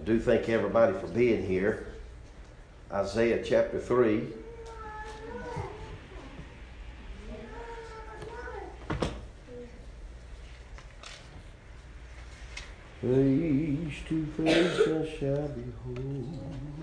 do thank everybody for being here. Isaiah chapter 3. Face to face I shall behold.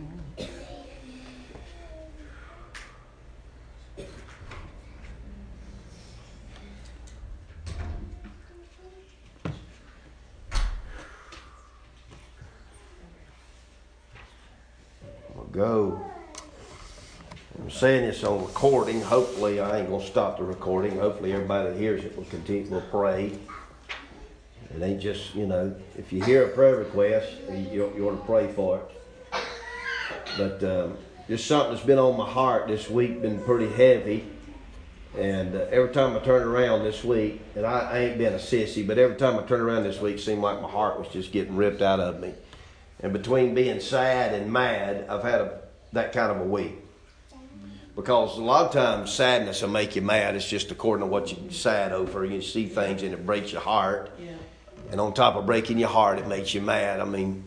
Go. I'm saying this on recording. Hopefully I ain't going to stop the recording. Hopefully everybody that hears it will continue to pray. It ain't just, if you hear a prayer request, you ought to pray for it. But just something that's been on my heart this week, been pretty heavy. And every time I turn around this week, and I ain't been a sissy, but every time I turn around this week, it seemed like my heart was just getting ripped out of me. And between being sad and mad, I've had that kind of a week. Because a lot of times sadness will make you mad. It's just according to what you're sad over. You see things and it breaks your heart. Yeah. And on top of breaking your heart, it makes you mad. I mean,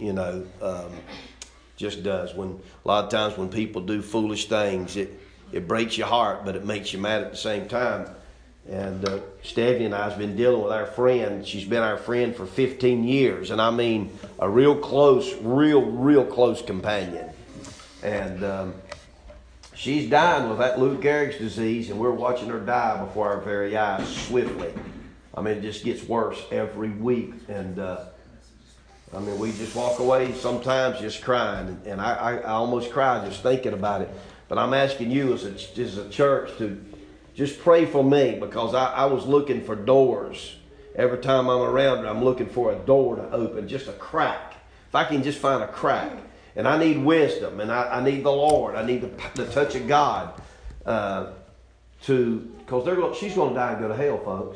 just does. When a lot of times when people do foolish things, it breaks your heart, but it makes you mad at the same time. And Stephanie and I have been dealing with our friend. She's been our friend for 15 years. And I mean a real close companion. And she's dying with that Lou Gehrig's disease. And we're watching her die before our very eyes swiftly. I mean, it just gets worse every week. And we just walk away sometimes just crying. And I almost cry just thinking about it. But I'm asking you as a church to just pray for me, because I was looking for doors. Every time I'm around her, I'm looking for a door to open, just a crack. If I can just find a crack. And I need wisdom, and I need the Lord. I need the touch of God because she's going to die and go to hell, folks.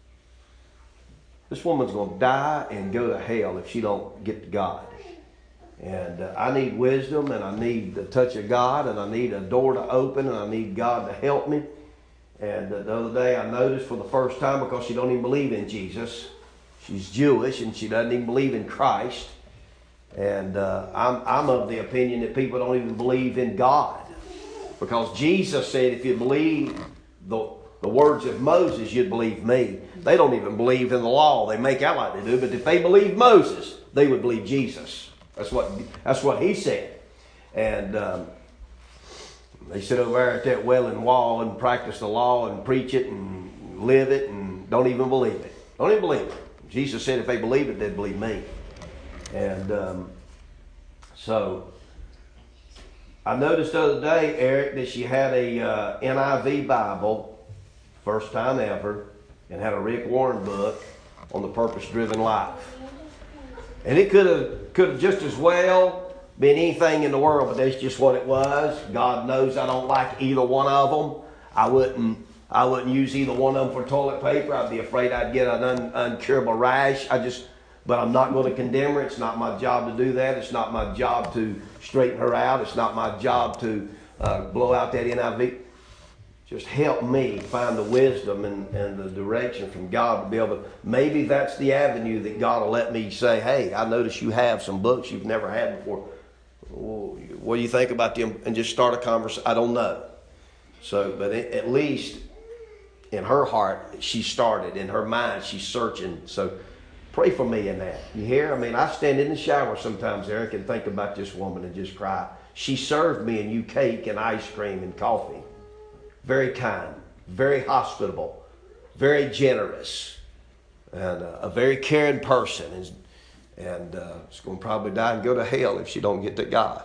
This woman's going to die and go to hell if she don't get to God. And I need wisdom, and I need the touch of God, and I need a door to open, and I need God to help me. And the other day I noticed for the first time, because she don't even believe in Jesus. She's Jewish and she doesn't even believe in Christ. And I'm of the opinion that people don't even believe in God. Because Jesus said if you believe the words of Moses, you'd believe me. They don't even believe in the law. They make out like they do. But if they believed Moses, they would believe Jesus. That's what he said. And they sit over there at that Wailing Wall and practice the law and preach it and live it and don't even believe it. Don't even believe it. Jesus said if they believe it, they'd believe me. And so I noticed the other day, Eric, that she had a NIV Bible, first time ever, and had a Rick Warren book on the purpose-driven life. And it could have just as well been anything in the world, but that's just what it was. God knows I don't like either one of them. I wouldn't use either one of them for toilet paper. I'd be afraid I'd get an uncurable rash. But I'm not going to condemn her. It's not my job to do that. It's not my job to straighten her out. It's not my job to blow out that NIV. Just help me find the wisdom and the direction from God to be able to, maybe that's the avenue that God will let me say, hey, I notice you have some books you've never had before. What do you think about them? And just start a conversation. I don't know. So, but at least in her heart, she started. In her mind, she's searching. So pray for me in that. You hear? I mean, I stand in the shower sometimes, Eric, and think about this woman and just cry. She served me and you cake and ice cream and coffee. Very kind, very hospitable, very generous, and a very caring person. And she's going to probably die and go to hell if she don't get to God.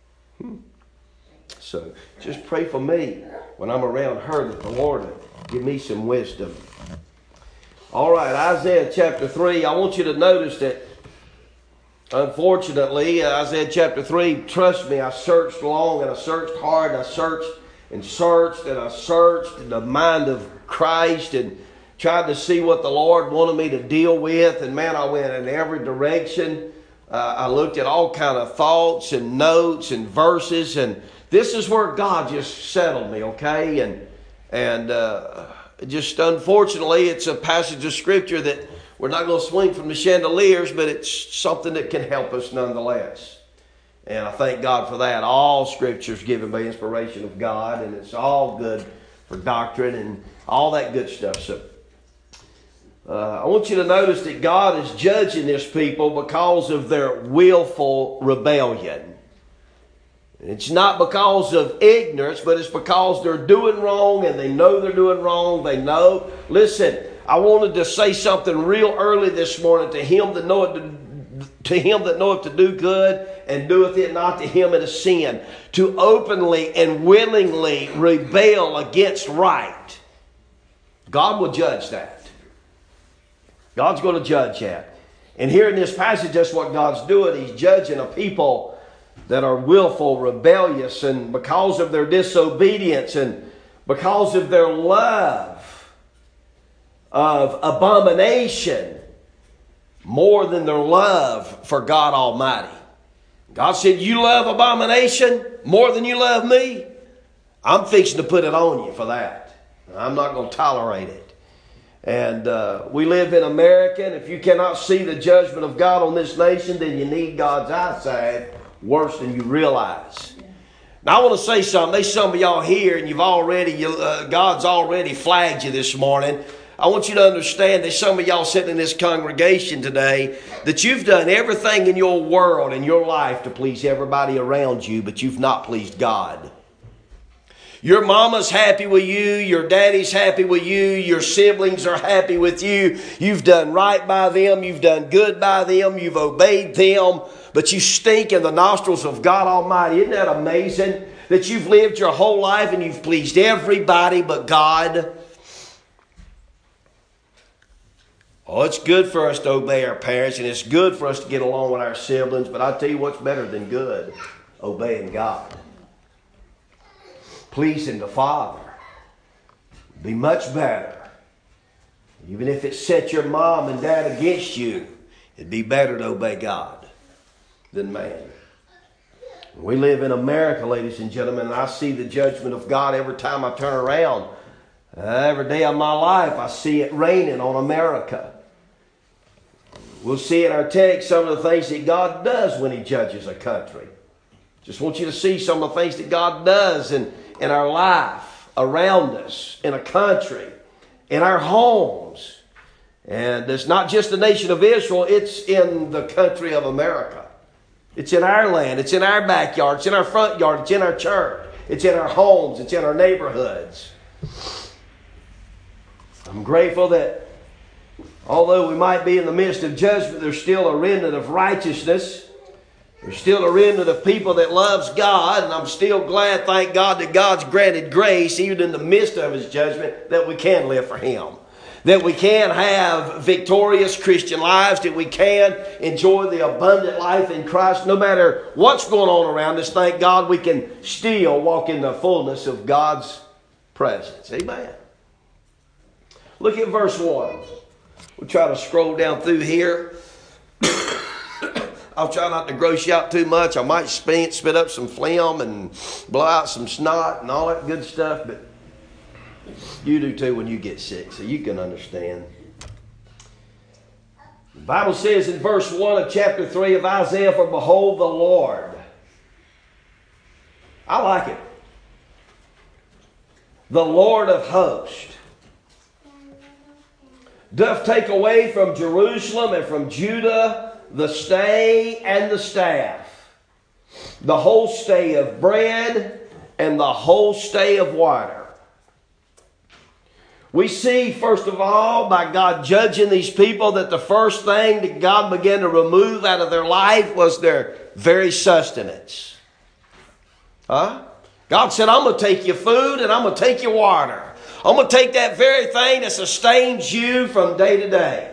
So just pray for me when I'm around her that the Lord will give me some wisdom. All right, Isaiah chapter 3. I want you to notice that, unfortunately, Isaiah chapter 3, trust me, I searched long and I searched hard. I searched and I searched the mind of Christ and tried to see what the Lord wanted me to deal with. And man, I went in every direction. I looked at all kind of thoughts and notes and verses, and this is where God just settled me, okay? And just unfortunately, it's a passage of Scripture that we're not going to swing from the chandeliers, but it's something that can help us nonetheless. And I thank God for that. All Scripture is given by inspiration of God, and it's all good for doctrine and all that good stuff. So I want you to notice that God is judging this people because of their willful rebellion. It's not because of ignorance, but it's because they're doing wrong and they know they're doing wrong. They know. Listen, I wanted to say something real early this morning. To him that knoweth to do good and doeth it not, to him it is sin. To openly and willingly rebel against right. God will judge that. God's going to judge that. And here in this passage, that's what God's doing. He's judging a people that are willful, rebellious, and because of their disobedience and because of their love of abomination more than their love for God Almighty. God said, you love abomination more than you love me? I'm fixing to put it on you for that. I'm not going to tolerate it. And we live in America, and if you cannot see the judgment of God on this nation, then you need God's eyesight worse than you realize. Now I want to say something. There's some of y'all here, and God's already flagged you this morning. I want you to understand that some of y'all sitting in this congregation today, that you've done everything in your world, in your life, to please everybody around you, but you've not pleased God. Your mama's happy with you. Your daddy's happy with you. Your siblings are happy with you. You've done right by them. You've done good by them. You've obeyed them. But you stink in the nostrils of God Almighty. Isn't that amazing? That you've lived your whole life and you've pleased everybody but God. Oh, it's good for us to obey our parents, and it's good for us to get along with our siblings. But I tell you what's better than good: obeying God. Pleasing the Father be much better. Even if it set your mom and dad against you, it'd be better to obey God than man. We live in America, ladies and gentlemen, and I see the judgment of God every time I turn around. Every day of my life, I see it raining on America. We'll see in our text some of the things that God does when He judges a country. Just want you to see some of the things that God does in our life, around us, in a country, in our homes. And it's not just the nation of Israel, it's in the country of America. It's in our land, it's in our backyard, it's in our front yard, it's in our church, it's in our homes, it's in our neighborhoods. I'm grateful that although we might be in the midst of judgment, there's still a remnant of righteousness. There's still a remnant of people that loves God, and I'm still glad, thank God, that God's granted grace, even in the midst of His judgment, that we can live for Him. That we can have victorious Christian lives, that we can enjoy the abundant life in Christ. No matter what's going on around us, thank God we can still walk in the fullness of God's presence. Amen. Look at verse 1. We'll try to scroll down through here. I'll try not to gross you out too much. I might spit up some phlegm and blow out some snot and all that good stuff, but you do too when you get sick, so you can understand. The Bible says in verse 1 of chapter 3 of Isaiah, "For behold the Lord." I like it. "The Lord of hosts doth take away from Jerusalem and from Judah the stay and the staff, the whole stay of bread and the whole stay of water." We see, first of all, by God judging these people, that the first thing that God began to remove out of their life was their very sustenance. God said, I'm going to take your food and I'm going to take your water. I'm going to take that very thing that sustains you from day to day.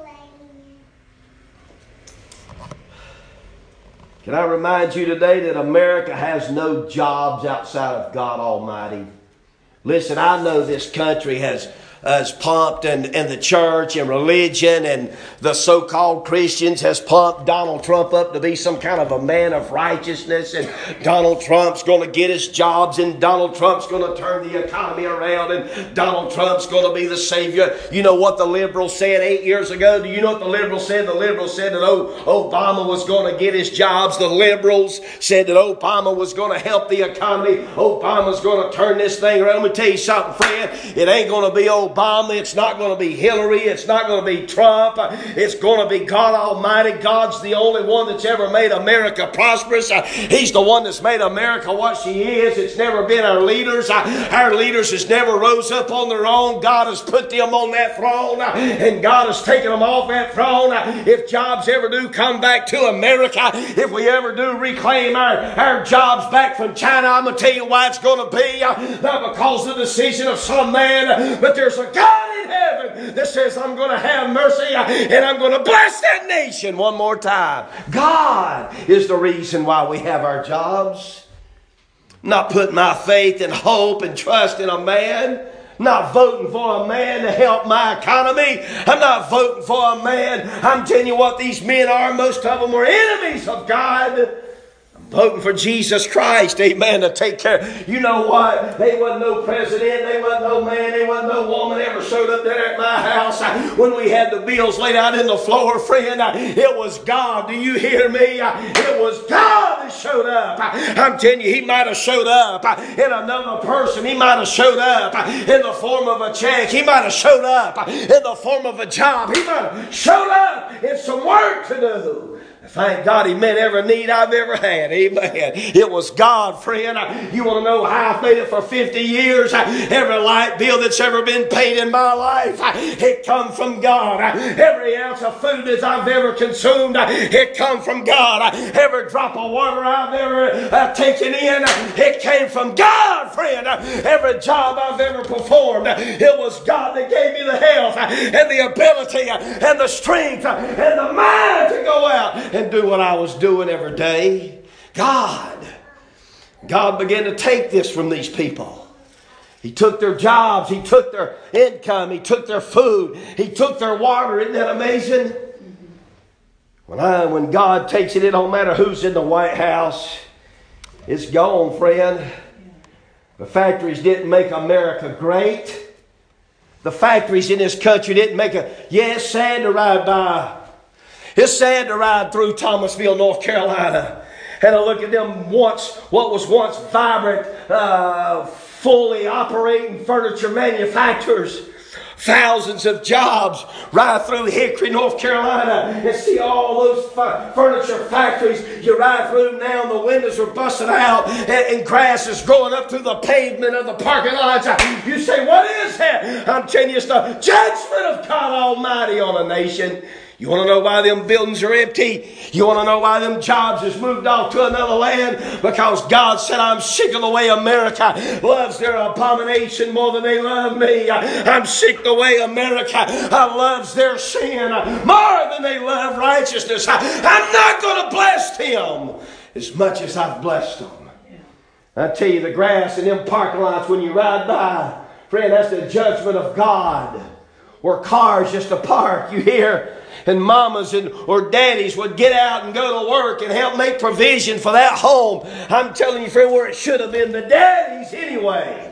Can I remind you today that America has no jobs outside of God Almighty? Listen, I know this country has has pumped, and the church and religion and the so-called Christians has pumped Donald Trump up to be some kind of a man of righteousness, and Donald Trump's going to get his jobs, and Donald Trump's going to turn the economy around, and Donald Trump's going to be the savior. You know what the liberals said 8 years ago? Do you know what the liberals said? The liberals said that Obama was going to get his jobs. The liberals said that Obama was going to help the economy. Obama's going to turn this thing around. Let me tell you something, friend. It ain't going to be Obama. It's not going to be Hillary. It's not going to be Trump. It's going to be God Almighty. God's the only one that's ever made America prosperous. He's the one that's made America what she is. It's never been our leaders. Our leaders has never rose up on their own. God has put them on that throne, and God has taken them off that throne. If jobs ever do come back to America, if we ever do reclaim our jobs back from China, I'm going to tell you why it's going to be. Not because of the decision of some man, but there's a God in heaven that says, I'm going to have mercy and I'm going to bless that nation one more time. God is the reason why we have our jobs. Not putting my faith and hope and trust in a man. Not voting for a man to help my economy. I'm not voting for a man. I'm telling you what these men are. Most of them are enemies of God. Voting for Jesus Christ, amen, to take care. You know what? They wasn't no president, they wasn't no man, they wasn't no woman ever showed up there at my house when we had the bills laid out in the floor, friend. It was God. Do you hear me? It was God that showed up. I'm telling you, He might have showed up in another person. He might have showed up in the form of a check. He might have showed up in the form of a job. He might have showed up in some work to do. Thank God He met every need I've ever had. Amen. It was God, friend. You want to know how I've made it for 50 years? Every light bill that's ever been paid in my life, it come from God. Every ounce of food that I've ever consumed, it come from God. Every drop of water I've ever taken in, it came from God, friend. Every job I've ever performed, it was God that gave me the health and the ability and the strength and the mind to go out and do what I was doing every day. God began to take this from these people. He took their jobs. He took their income. He took their food. He took their water. Isn't that amazing? When God takes it, it don't matter who's in the White House. It's gone, friend. The factories didn't make America great. The factories in this country didn't make it's sad to ride by. It's sad to ride through Thomasville, North Carolina, and I look at them what was once vibrant, fully operating furniture manufacturers. Thousands of jobs ride through Hickory, North Carolina, and see all those furniture factories. You ride through now, and the windows are busted out, and grass is growing up through the pavement of the parking lots. You say, what is that? I'm telling you, it's the judgment of God Almighty on a nation. You want to know why them buildings are empty? You want to know why them jobs has moved off to another land? Because God said, I'm sick of the way America loves their abomination more than they love me. I'm sick of the way America loves their sin more than they love righteousness. I'm not going to bless them as much as I've blessed them. I tell you, the grass in them parking lots when you ride by, friend, that's the judgment of God. Where cars just to park, you hear, and mamas or daddies would get out and go to work and help make provision for that home. I'm telling you, friend, where it should have been the daddies anyway.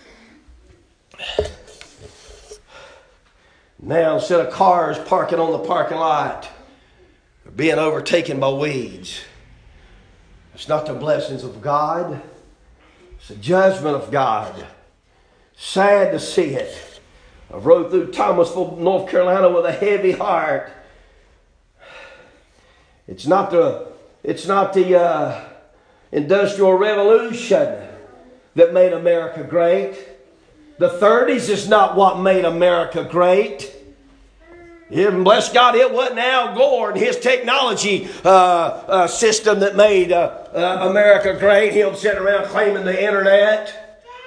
Now, instead of cars parking on the parking lot, they're being overtaken by weeds. It's not the blessings of God. It's the judgment of God. Sad to see it. I rode through Thomasville, North Carolina with a heavy heart. It's not the Industrial Revolution that made America great. The 30s is not what made America great. And bless God, it wasn't Al Gore and his technology system that made America great. Him sitting around claiming the internet.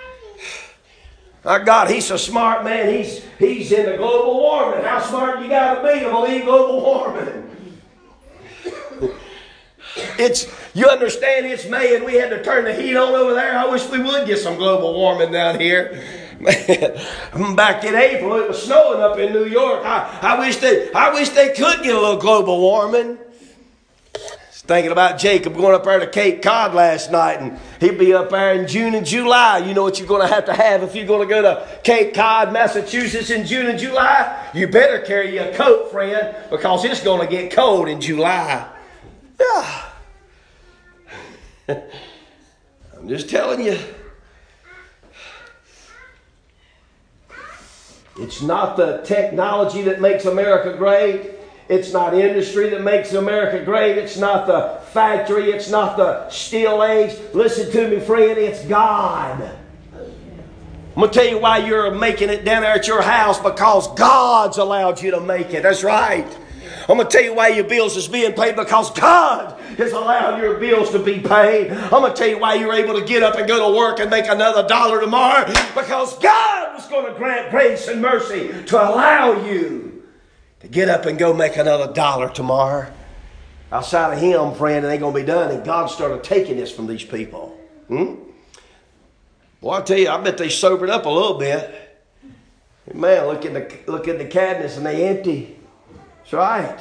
Our God, He's a smart man. He's into global warming. How smart you got to be to believe global warming? You understand, it's May and we had to turn the heat on over there. I wish we would get some global warming down here. Man, back in April, it was snowing up in New York. I wish they could get a little global warming. Thinking about Jacob going up there to Cape Cod last night, and he'd be up there in June and July. You know what you're going to have if you're going to go to Cape Cod, Massachusetts in June and July? You better carry your coat, friend, because it's going to get cold in July. Yeah. I'm just telling you. It's not the technology that makes America great. It's not industry that makes America great. It's not the factory. It's not the steel age. Listen to me, friend. It's God. I'm going to tell you why you're making it down there at your house, because God's allowed you to make it. That's right. I'm going to tell you why your bills is being paid, because God has allowed your bills to be paid. I'm going to tell you why you're able to get up and go to work and make another $1 tomorrow, because God was going to grant grace and mercy to allow you to get up and go make another $1 tomorrow. Outside of Him, friend, it ain't going to be done. And God started taking this from these people. Well, I tell you, I bet they sobered up a little bit. Man, look in the cabinets and they empty. That's right.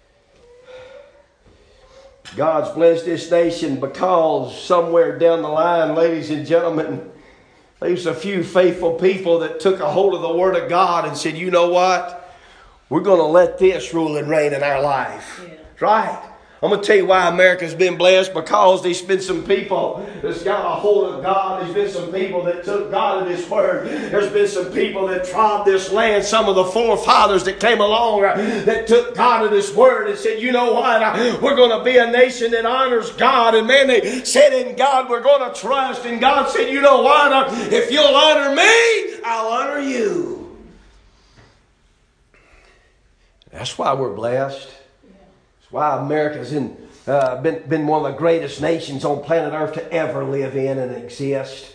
God's blessed this nation because somewhere down the line, ladies and gentlemen, there's a few faithful people that took a hold of the Word of God and said, you know what? We're going to let this rule and reign in our life. Yeah. Right? I'm going to tell you why America's been blessed, because there's been some people that's got a hold of God. There's been some people that took God at His Word. There's been some people that trod this land. Some of the forefathers that came along that took God at His Word and said, you know what? We're going to be a nation that honors God. And man, they said in God we're going to trust. And God said, you know what? If you'll honor me, I'll honor you. That's why we're blessed. That's why America's been one of the greatest nations on planet Earth to ever live in and exist.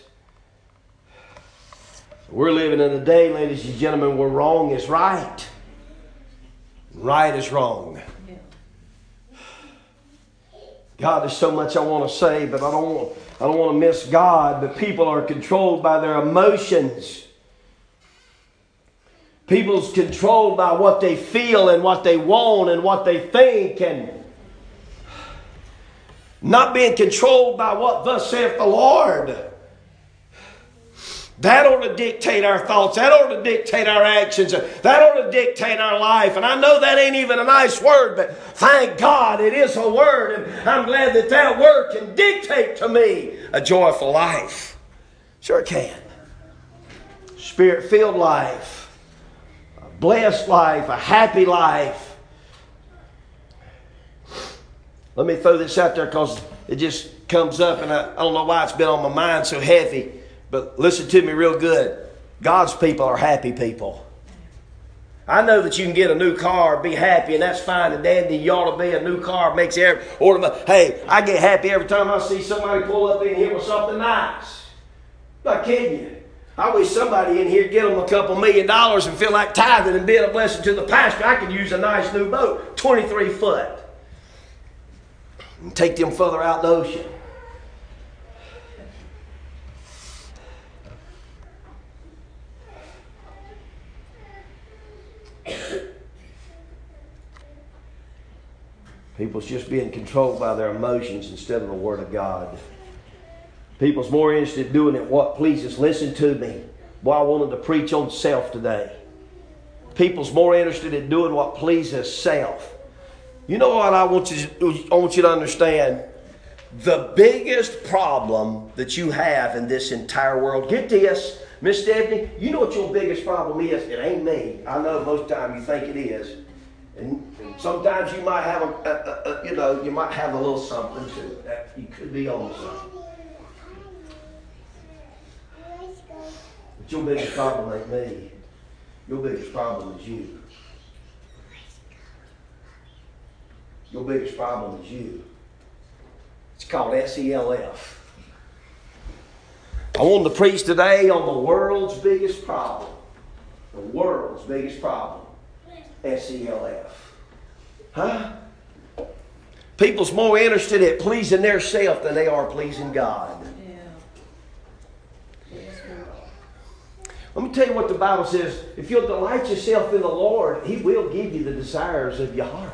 We're living in a day, ladies and gentlemen, where wrong is right. Right is wrong. God, there's so much I want to say, but I don't want to miss God. But people are controlled by their emotions. People's controlled by what they feel and what they want and what they think, and not being controlled by what thus saith the Lord. That ought to dictate our thoughts. That ought to dictate our actions. That ought to dictate our life. And I know that ain't even a nice word, but thank God it is a word. And I'm glad that that word can dictate to me a joyful life. Sure can. Spirit-filled life. Blessed life, a happy life. Let me throw this out there because it just comes up, and I don't know why it's been on my mind so heavy, but listen to me real good. God's people are happy people. I know that you can get a new car, be happy, and that's fine and dandy. You ought to be. A new car makes hey, I get happy every time I see somebody pull up in here with something nice. I'm not kidding you. I wish somebody in here get them a couple $1 million and feel like tithing and being a blessing to the pastor. I could use a nice new boat, 23 foot. And take them further out in the ocean. People's just being controlled by their emotions instead of the Word of God. People's more interested in doing it what pleases. Listen to me. Boy, I wanted to preach on self today. People's more interested in doing what pleases self. You know what I want you to understand? The biggest problem that you have in this entire world. Get this, Miss Stephanie. You know what your biggest problem is? It ain't me. I know most of the time you think it is. And sometimes you might have you might have a little something to it. That you could be on something. But your biggest problem ain't me. Your biggest problem is you. Your biggest problem is you. It's called SELF. I wanted to preach today on the world's biggest problem. The world's biggest problem. SELF. Huh? People's more interested in pleasing their self than they are pleasing God. Let me tell you what the Bible says. If you'll delight yourself in the Lord, He will give you the desires of your heart.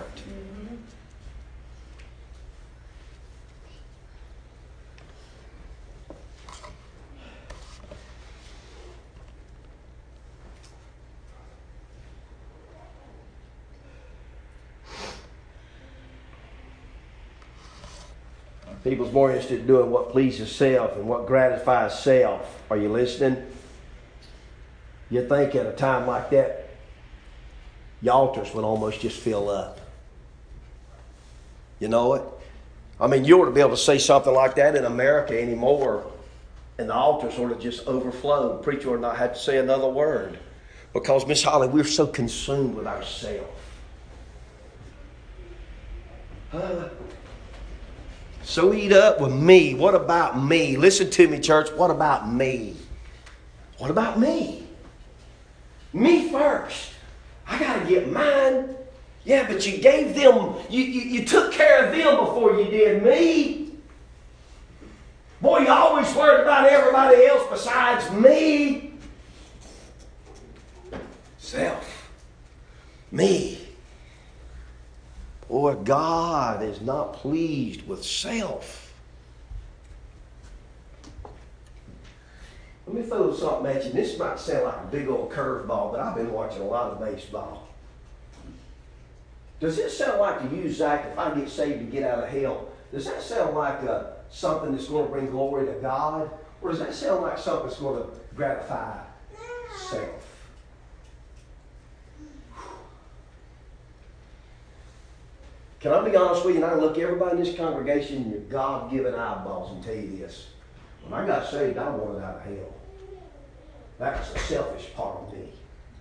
People's more interested in doing what pleases self and what gratifies self. Are you listening? You think at a time like that, your altars would almost just fill up. You know it? I mean, you ought to be able to say something like that in America anymore, and the altars ought to just overflow. The preacher ought not have to say another word. Because, Miss Holly, we're so consumed with ourselves. So eat up with me. What about me? Listen to me, church. What about me? What about me? Me first. I got to get mine. Yeah, but you gave them, you took care of them before you did me. Boy, you always worried about everybody else besides me. Self. Me. Boy, God is not pleased with self. Let me throw something at you. This might sound like a big old curveball, but I've been watching a lot of baseball. Does it sound like to you, Zach, if I get saved to get out of hell, does that sound like something that's going to bring glory to God? Or does that sound like something that's going to gratify self? Can I be honest with you? And I look everybody in this congregation in your God-given eyeballs and tell you this. When I got saved, I wanted out of hell. That was the selfish part of me.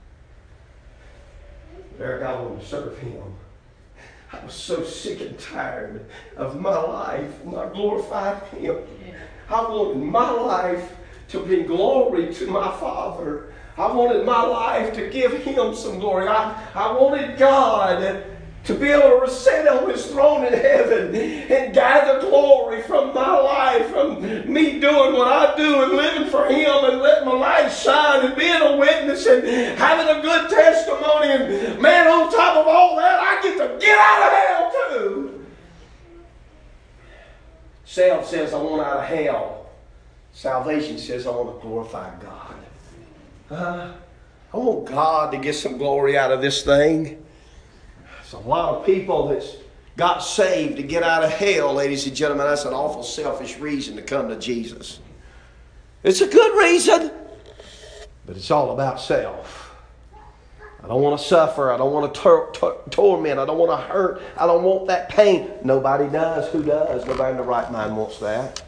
Eric, I wanted to serve Him. I was so sick and tired of my life not glorifying Him. I wanted my life to bring glory to my Father. I wanted my life to give Him some glory. I wanted God to be able to sit on His throne in heaven and gather glory from my life, from me doing what I do and living for Him and letting my light shine and being a witness and having a good testimony. And man, on top of all that, I get to get out of hell too. Self says, I want out of hell. Salvation says, I want to glorify God. I want God to get some glory out of this thing. A lot of people that's got saved to get out of hell, ladies and gentlemen. That's an awful selfish reason to come to Jesus. It's a good reason, but it's all about self. I don't want to suffer. I don't want to torment. I don't want to hurt. I don't want that pain. Nobody does. Who does? Nobody in the right mind wants that.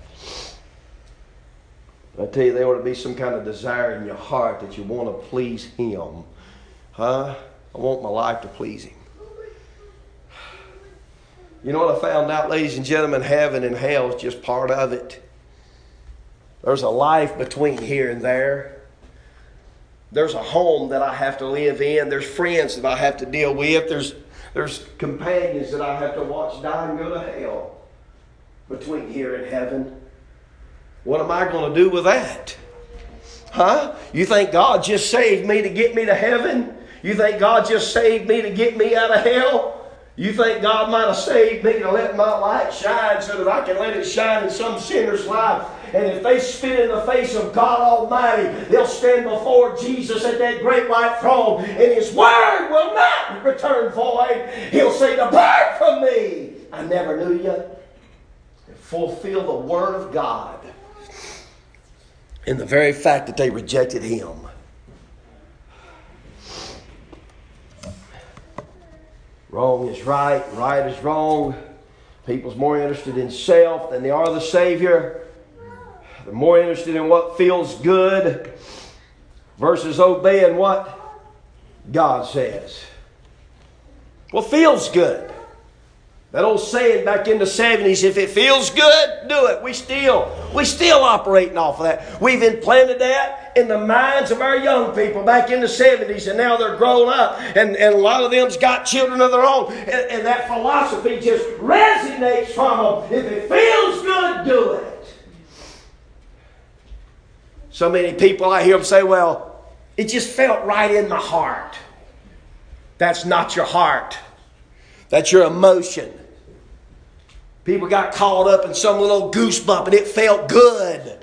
I tell you, there ought to be some kind of desire in your heart that you want to please Him. I want my life to please Him. You know what I found out, ladies and gentlemen? Heaven and hell is just part of it. There's a life between here and there. There's a home that I have to live in. There's friends that I have to deal with. There's companions that I have to watch die and go to hell between here and heaven. What am I going to do with that? You think God just saved me to get me to heaven? You think God just saved me to get me out of hell? You think God might have saved me to let my light shine so that I can let it shine in some sinner's life? And if they spit in the face of God Almighty, they'll stand before Jesus at that great white throne, and His word will not return void. He'll say, "Depart from me, I never knew you." And fulfill the word of God in the very fact that they rejected Him. Wrong is right, right is wrong. People's more interested in self than they are the Savior. They're more interested in what feels good versus obeying what God says. What feels good? That old saying back in the 70s, if it feels good, do it. We still operating off of that. We've implanted that in the minds of our young people back in the 70s, and now they're grown up, and a lot of them's got children of their own, and that philosophy just resonates from them. If it feels good, do it. So many people, I hear them say, well, It just felt right in my heart. That's not your heart. That's your emotion. People got caught up in some little goosebump and it felt good.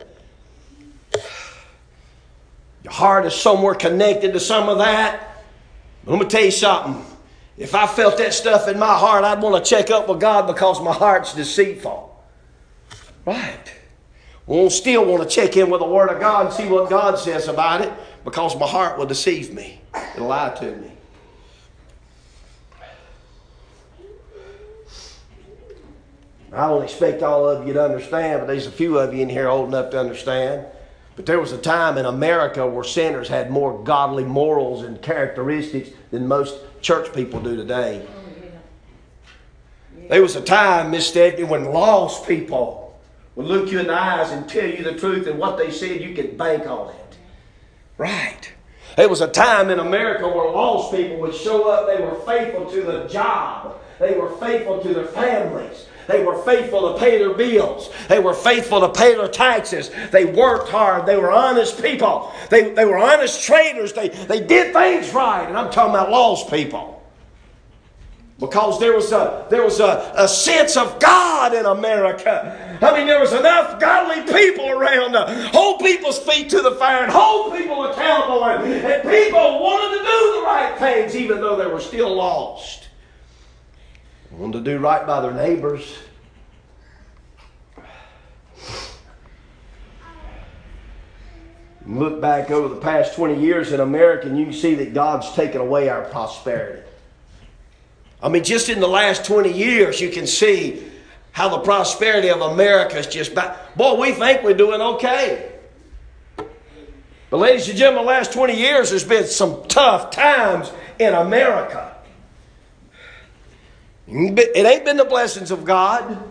Your heart is somewhere connected to some of that. But let me tell you something. If I felt that stuff in my heart, I'd want to check up with God because my heart's deceitful. Right. We'll still want to check in with the Word of God and see what God says about it because my heart will deceive me. It'll lie to me. I don't expect all of you to understand, but there's a few of you in here old enough to understand. But there was a time in America where sinners had more godly morals and characteristics than most church people do today. There was a time, Miss Stephanie, when lost people would look you in the eyes and tell you the truth, and what they said you could bank on it. Right. There was a time in America where lost people would show up. They were faithful to the job. They were faithful to their families. They were faithful to pay their bills. They were faithful to pay their taxes. They worked hard. They were honest people. They were honest traders. They did things right. And I'm talking about lost people. Because there was a sense of God in America. I mean, there was enough godly people around to hold people's feet to the fire and hold people accountable. And people wanted to do the right things even though they were still lost. Wanted to do right by their neighbors. Look back over the past 20 years in America and you can see that God's taken away our prosperity. I mean, just in the last 20 years you can see how the prosperity of America is just back. Boy, we think we're doing okay. But ladies and gentlemen, the last 20 years there's been some tough times in America. It ain't been the blessings of God.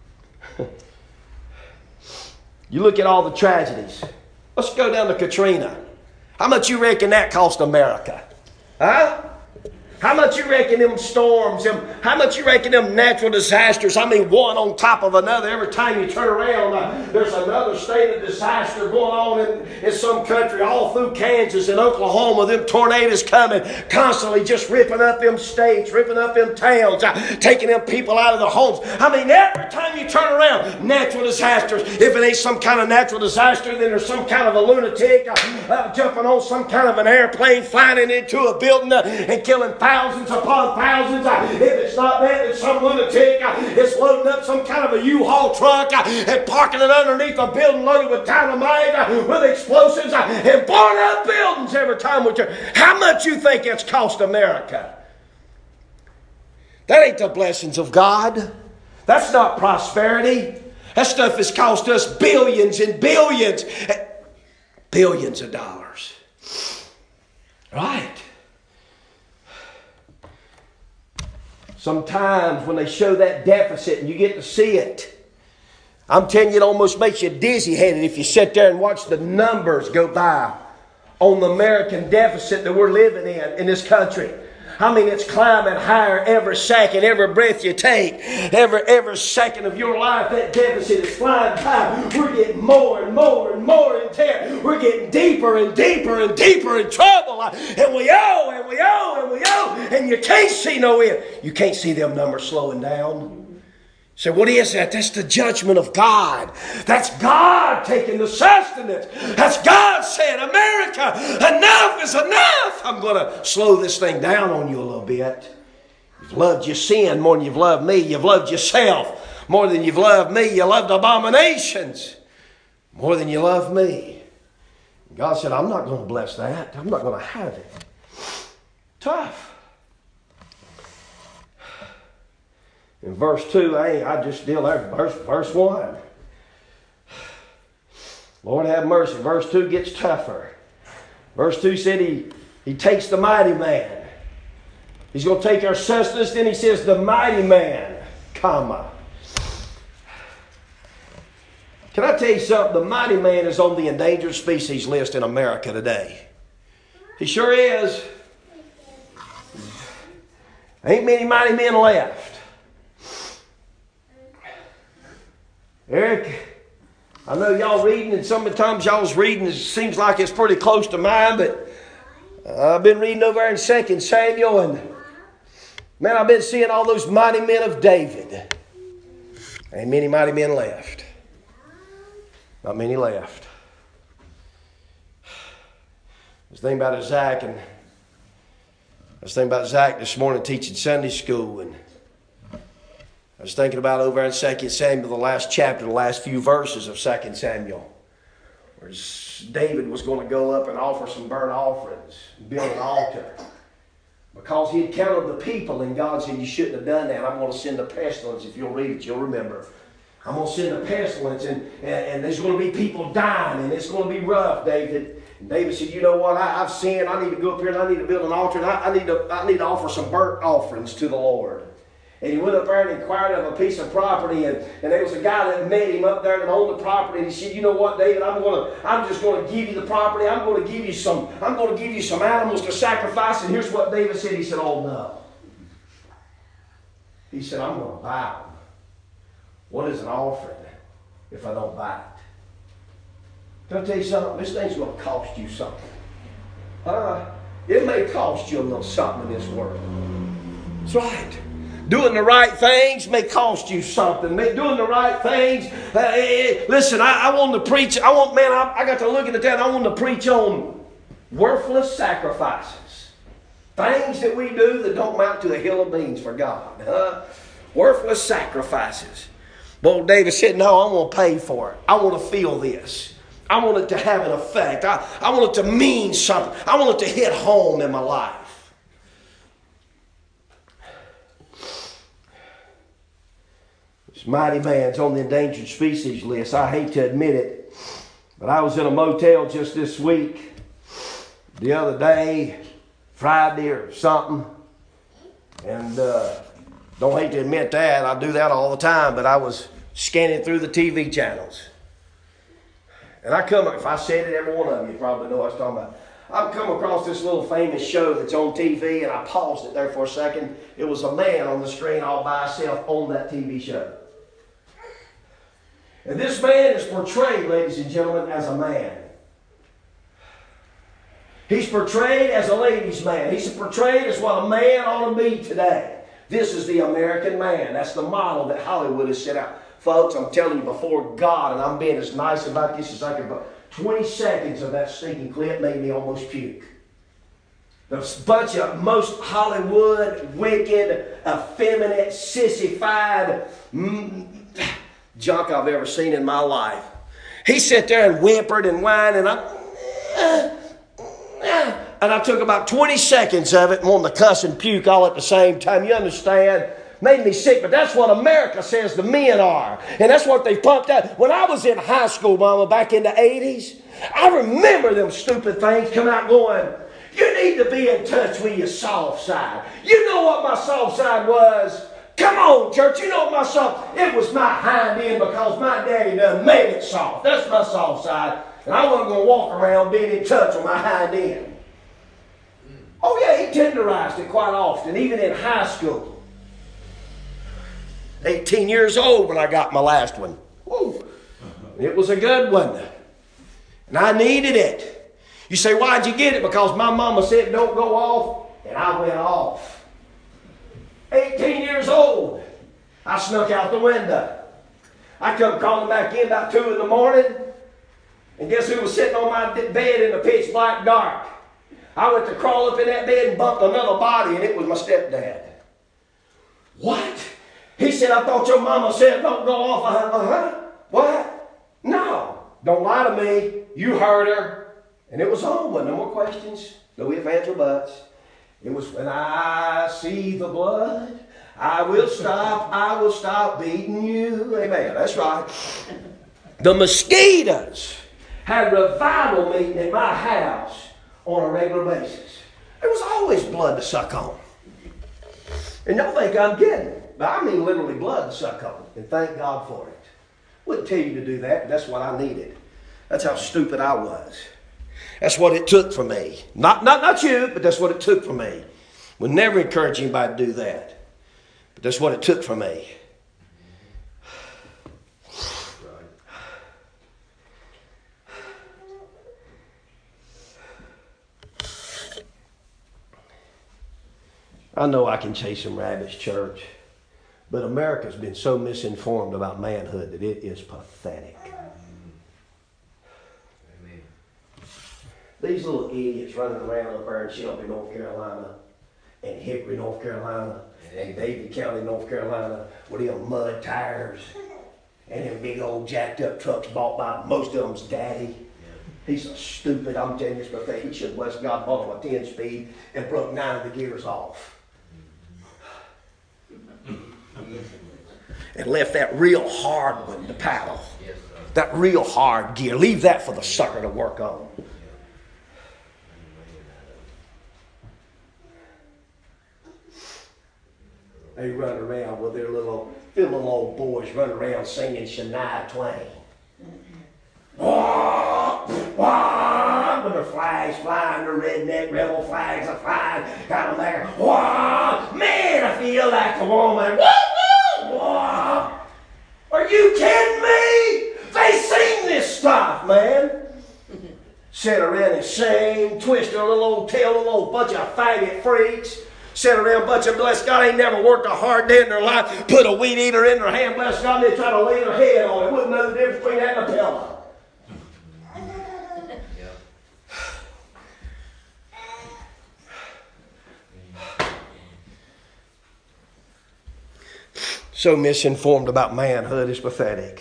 You look at all the tragedies. Let's go down to Katrina. How much you reckon that cost America? Huh? How much you reckon them storms, how much you reckon them natural disasters, I mean one on top of another. Every time you turn around, there's another state of disaster going on in some country, all through Kansas and Oklahoma, them tornadoes coming, constantly just ripping up them states, ripping up them towns, taking them people out of their homes. I mean, every time you turn around, natural disasters. If it ain't some kind of natural disaster, then there's some kind of a lunatic jumping on some kind of an airplane, flying into a building and killing thousands upon thousands. If it's not that, it's some lunatic is loading up some kind of a U-Haul truck and parking it underneath a building loaded with dynamite, with explosives, and blowing up buildings every time we turn. How much you think it's cost America? That ain't the blessings of God. That's not prosperity. That stuff has cost us billions and billions. Billions of dollars. Right. Sometimes when they show that deficit and you get to see it, I'm telling you, it almost makes you dizzy-headed if you sit there and watch the numbers go by on the American deficit that we're living in this country. I mean, it's climbing higher every second, every breath you take, every second of your life. That deficit is flying by. We're getting more and more and more in debt. We're getting deeper and deeper and deeper in trouble. And we owe, and we owe, and we owe. And you can't see no end. You can't see them numbers slowing down. So what is that? That's the judgment of God. That's God taking the sustenance. That's God saying, America, enough is enough. I'm going to slow this thing down on you a little bit. You've loved your sin more than you've loved me. You've loved yourself more than you've loved me. You loved abominations more than you love me. God said, I'm not going to bless that. I'm not going to have it. Tough. In verse 2, I just deal there. Verse 1. Lord have mercy. Verse 2 gets tougher. Verse 2 said he takes the mighty man. He's going to take our sustenance. Then he says the mighty man, comma. Can I tell you something? The mighty man is on the endangered species list in America today. He sure is. Ain't many mighty men left. Eric, I know y'all reading, and sometimes y'all's reading, it seems like it's pretty close to mine, but I've been reading over in 2 Samuel, and man, I've been seeing all those mighty men of David. Ain't many mighty men left. Not many left. I was thinking about Zach, and I was thinking about Zach this morning teaching Sunday school, and I was thinking about over in 2 Samuel, the last chapter, the last few verses of 2 Samuel, where David was going to go up and offer some burnt offerings, build an altar. Because he had counted the people, and God said, you shouldn't have done that. I'm going to send a pestilence. If you'll read it, you'll remember. I'm going to send a pestilence, and there's going to be people dying, and it's going to be rough, David. And David said, you know what? I've sinned. I need to go up here, and I need to build an altar, and I need to offer some burnt offerings to the Lord. And he went up there and inquired of a piece of property, and there was a guy that met him up there that owned the property, and he said, you know what, David, I'm just going to give you the property. I'm going to give you some animals to sacrifice. And here's what David said. He said, oh no. He said, I'm going to buy them. What is an offering if I don't buy it? Can I tell you something? This thing's going to cost you something. It may cost you a little something in this world. That's right. Doing the right things may cost you something. Doing the right things. Listen, I want to preach. I got to looking at that. I want to preach on worthless sacrifices. Things that we do that don't amount to a hill of beans for God. Worthless sacrifices. Well, David said, no, I'm going to pay for it. I want to feel this. I want it to have an effect. I want it to mean something. I want it to hit home in my life. This mighty man's on the endangered species list. I hate to admit it, but I was in a motel just this week, the other day, Friday or something, and don't hate to admit that. I do that all the time, but I was scanning through the TV channels. And if I said it, every one of you probably know what I was talking about. I've come across this little famous show that's on TV, and I paused it there for a second. It was a man on the screen all by himself on that TV show. And this man is portrayed, ladies and gentlemen, as a man. He's portrayed as a ladies' man. He's portrayed as what a man ought to be today. This is the American man. That's the model that Hollywood has set out. Folks, I'm telling you before God, and I'm being as nice about this as I can, but 20 seconds of that stinking clip made me almost puke. The bunch of most Hollywood, wicked, effeminate, sissified junk I've ever seen in my life. He sat there and whimpered and whined, and I took about 20 seconds of it and wanted to cuss and puke all at the same time. You understand? Made me sick, but that's what America says the men are. And that's what they pumped out. When I was in high school, Mama, back in the 80s, I remember them stupid things coming out going, you need to be in touch with your soft side. You know what my soft side was? Come on, church, you know what my soft, it was my hind end because my daddy done made it soft. That's my soft side. And I wasn't going to walk around being in touch with my hind end. Oh yeah, he tenderized it quite often, even in high school. 18 years old when I got my last one. Woo. It was a good one. And I needed it. You say, why'd you get it? Because my mama said don't go off, and I went off. 18 years old. I snuck out the window. I come crawling back in about 2 in the morning, and guess who was sitting on my bed in the pitch black dark? I went to crawl up in that bed and bumped another body, and it was my stepdad. What? He said, I thought your mama said don't go off. What? No. Don't lie to me. You heard her. And it was on. No more questions. No ifs, ands, or buts. It was when I see the blood, I will stop beating you. Amen. That's right. The mosquitoes had revival meeting at my house on a regular basis. There was always blood to suck on. And y'all think I'm kidding. But I mean literally blood to suck on. And thank God for it. Wouldn't tell you to do that, but that's what I needed. That's how stupid I was. That's what it took for me. Not you, but that's what it took for me. Would never encourage anybody to do that. But that's what it took for me. I know I can chase some rabbits, church, but America's been so misinformed about manhood that it is pathetic. Amen. These little idiots running around up there in Shelby, North Carolina, and Hickory, North Carolina, and Davie County, North Carolina, with them mud tires and them big old jacked up trucks bought by most of them's daddy. He's a stupid, I'm telling you, but he should bless God, bought him a 10-speed and broke 9 of the gears off. And left that real hard one to paddle. That real hard gear. Leave that for the sucker to work on. They run around with their little old boys running around singing Shania Twain. With their flags flying, their redneck rebel flags are flying down there. Man, I feel like a woman. Are you kidding me? They sing this stuff, man. Sit around and sing, twist their little old tail, a little old bunch of faggot freaks. Sit around, bunch of bless God, ain't never worked a hard day in their life. Put a weed eater in their hand, bless God, and they try to lay their head on it. Wouldn't know the difference between that and a pillow. So misinformed about manhood is pathetic.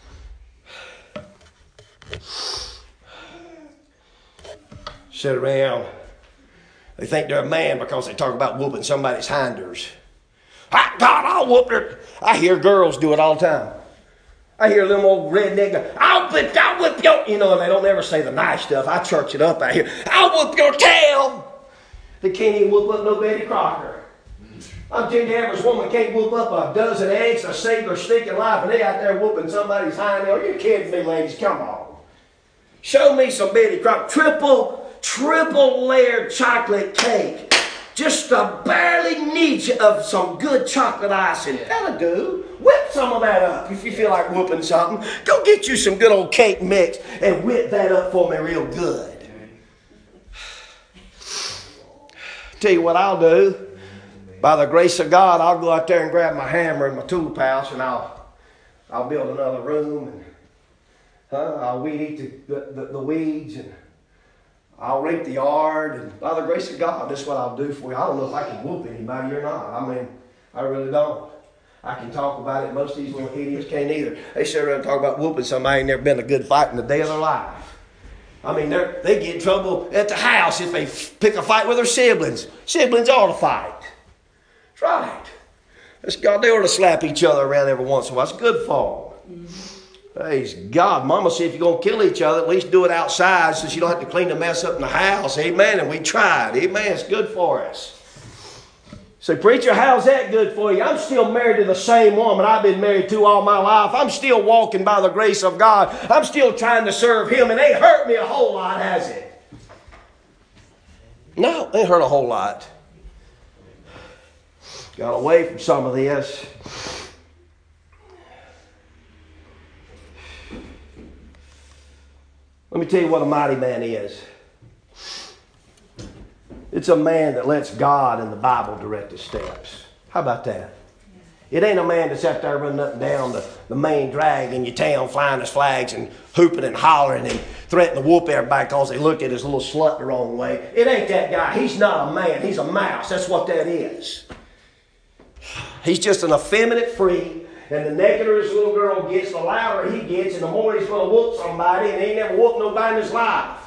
Sit around. They think they're a man because they talk about whooping somebody's hinders. God, I'll whoop her. I hear girls do it all the time. I hear them old redneck go, I'll whip your, you know, and they don't ever say the nice stuff. I church it up out here. I'll whoop your tail. They can't even whoop up no Betty Crocker. I'm telling you, the average woman can't whoop up a dozen eggs to save their stinking life, and they out there whooping somebody's hind end. Are you kidding me, ladies? Come on. Show me some Betty Crocker. Triple layered chocolate cake. Just a barely need of some good chocolate icing. That'll do. Whip some of that up if you feel like whooping something. Go get you some good old cake mix and whip that up for me real good. Tell you what I'll do. By the grace of God, I'll go out there and grab my hammer and my tool pouch, and I'll build another room, and I'll weed eat the weeds, and I'll rake the yard, and by the grace of God, this is what I'll do for you. I don't know if I can whoop anybody or not. I mean, I really don't. I can talk about it. Most of these little idiots can't either. They sit around and talk about whooping somebody and never been a good fight in the day of their life. I mean, they get in trouble at the house if they pick a fight with their siblings. Siblings ought to fight. That's right. That's God. They ought to slap each other around every once in a while. It's good for them. Praise God. Mama said if you're going to kill each other, at least do it outside so you don't have to clean the mess up in the house. Amen. And we tried. Amen. It's good for us. So, preacher, how's that good for you? I'm still married to the same woman I've been married to all my life. I'm still walking by the grace of God. I'm still trying to serve Him. And it ain't hurt me a whole lot, has it? No, it ain't hurt a whole lot. Got away from some of this. Let me tell you what a mighty man is. It's a man that lets God and the Bible direct his steps. How about that? It ain't a man that's out there running up and down the main drag in your town flying his flags and hooping and hollering and threatening to whoop everybody because they looked at his little slut the wrong way. It ain't that guy. He's not a man. He's a mouse. That's what that is. He's just an effeminate freak. And the nakeder this little girl gets, the louder he gets, and the more he's going to whoop somebody, and he ain't never whooped nobody in his life.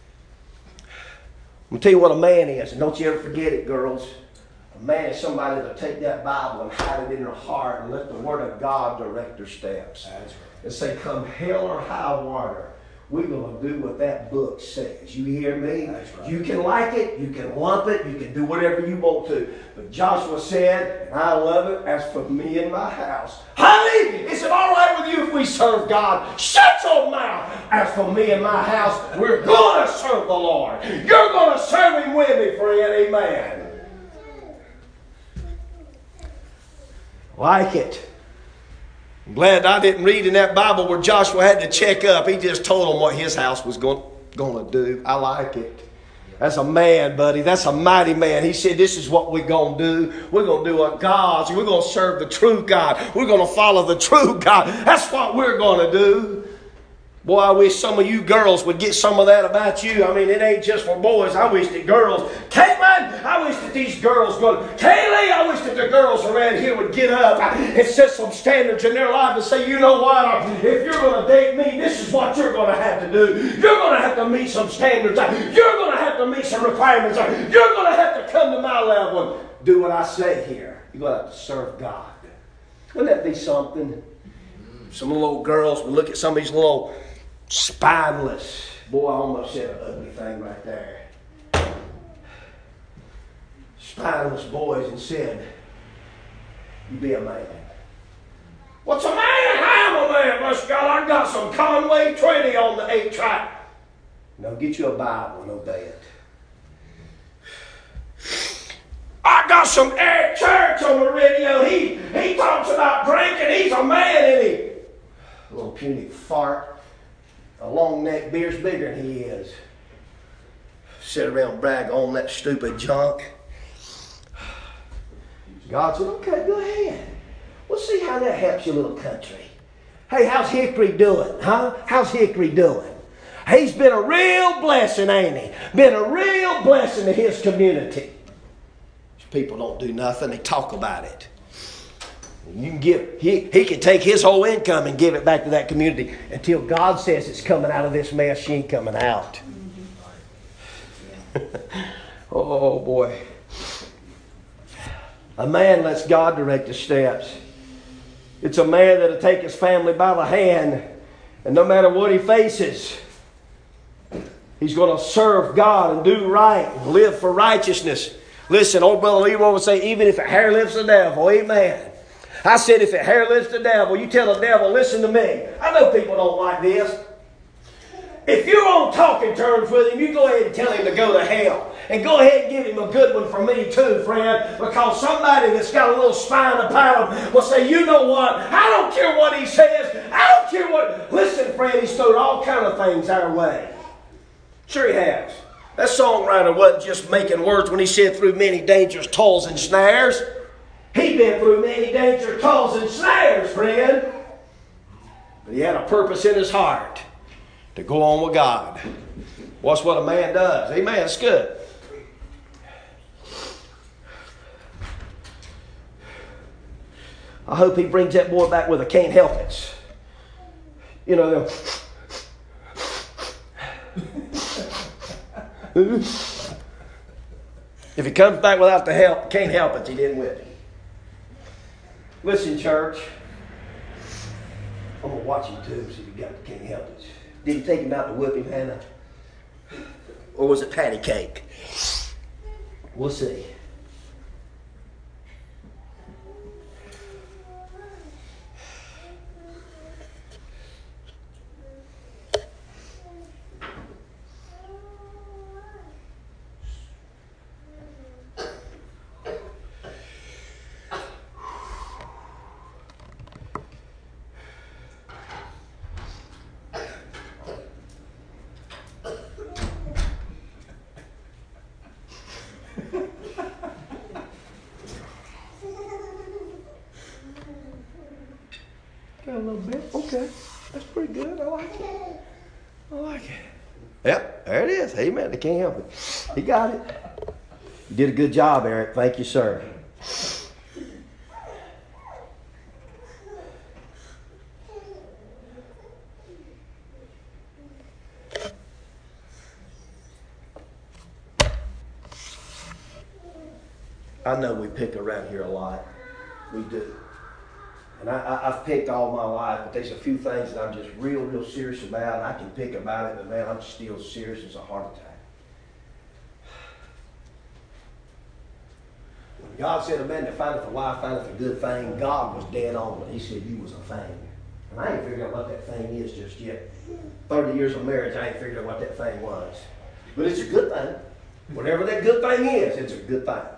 I'm going to tell you what a man is, and don't you ever forget it, girls. A man is somebody that'll take that Bible and hide it in their heart and let the Word of God direct their steps. That's right. And say, come hell or high water, we're going to do what that book says. You hear me? That's right. You can like it, you can lump it, you can do whatever you want to. But Joshua said, and I love it, as for me and my house. Honey, is it all right with you if we serve God? Shut your mouth. As for me and my house, we're going to serve the Lord. You're going to serve Him with me, friend. Amen. Like it. I'm glad I didn't read in that Bible where Joshua had to check up. He just told them what his house was going to do. I like it. That's a man, buddy. That's a mighty man. He said, this is what we're going to do. We're going to do what God's. We're going to serve the true God. We're going to follow the true God. That's what we're going to do. Boy, I wish some of you girls would get some of that about you. I mean, it ain't just for boys. I wish that girls, Caitlin, I wish that these girls would, Kaylee, I wish that the girls around here would get up and set some standards in their life and say, you know what, if you're going to date me, this is what you're going to have to do. You're going to have to meet some standards. You're going to have to meet some requirements. You're going to have to come to my level and do what I say here. You're going to have to serve God. Wouldn't that be something? Some little girls would look at some of these little spineless. Boy, I almost said an ugly thing right there. Spineless boys and said, you be a man. What's a man? I am a man. Bless God, I got some Conway 20 on the 8-track. Now get you a Bible and obey it. I got some Eric Church on the radio. He talks about drinking. He's a man, isn't he? A little puny fart. A long neck beer's bigger than he is. Sit around and brag on that stupid junk. God said, okay, go ahead. We'll see how that helps your little country. Hey, how's Hickory doing? Huh? How's Hickory doing? He's been a real blessing, ain't he? Been a real blessing to his community. People don't do nothing. They talk about it. You can give. He can take his whole income and give it back to that community until God says it's coming out of this mess. She ain't coming out. Oh boy. A man lets God direct his steps. It's a man that'll take his family by the hand, and no matter what he faces, he's going to serve God and do right and live for righteousness. Listen, old brother Leroy would say, even if a hair lifts the devil, amen. I said, if a hair lifts the devil, you tell the devil, listen to me. I know people don't like this. If you're on talking terms with him, you go ahead and tell him to go to hell. And go ahead and give him a good one for me too, friend. Because somebody that's got a little spine about him will say, you know what? I don't care what he says. I don't care what... Listen, friend, he's thrown all kind of things our way. Sure he has. That songwriter wasn't just making words when he said through many dangerous toils and snares. He'd been through many dangerous toils and snares, friend. But he had a purpose in his heart to go on with God. What's what a man does. Amen. It's good. I hope he brings that boy back with a can't help it. You know, if he comes back without the help, can't help it, he didn't whip him. Listen, church. I'm going to watch him too, see if he got the can't help it. Did he take him out to whip him, Hannah? Or was it patty cake? We'll see. A little bit. Okay. That's pretty good. I like it. I like it. Yep. There it is. Amen. They can't help it. He got it. You did a good job, Eric. Thank you, sir. I know we pick around here a lot. We do. And I've picked all my life, but there's a few things that I'm just real serious about, and I can pick about it, but man, I'm still serious as a heart attack. When God said, a man that findeth a wife findeth a good thing, God was dead on when he said you was a thing. And I ain't figured out what that thing is just yet. 30 years of marriage, I ain't figured out what that thing was. But it's a good thing. Whatever that good thing is, it's a good thing.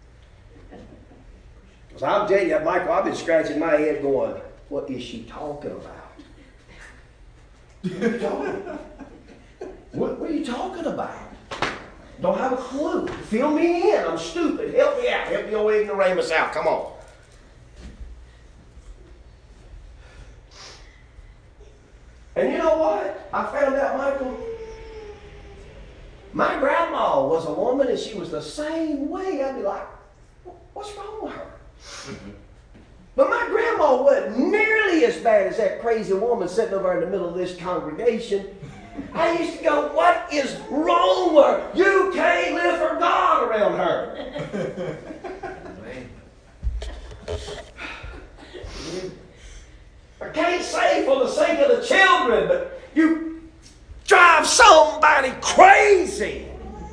Because I'm telling you, Michael, I've been scratching my head going, what is she talking about? What are you talking about? Don't have a clue. Fill me in. I'm stupid. Help me out. Help me old ignoramus out. Come on. And you know what? I found out, Michael. My grandma was a woman and she was the same way. I'd be like, what's wrong with her? But my grandma wasn't nearly as bad as that crazy woman sitting over in the middle of this congregation. I used to go, what is wrong with her? You can't live for God around her. I can't say for the sake of the children, but you drive somebody crazy.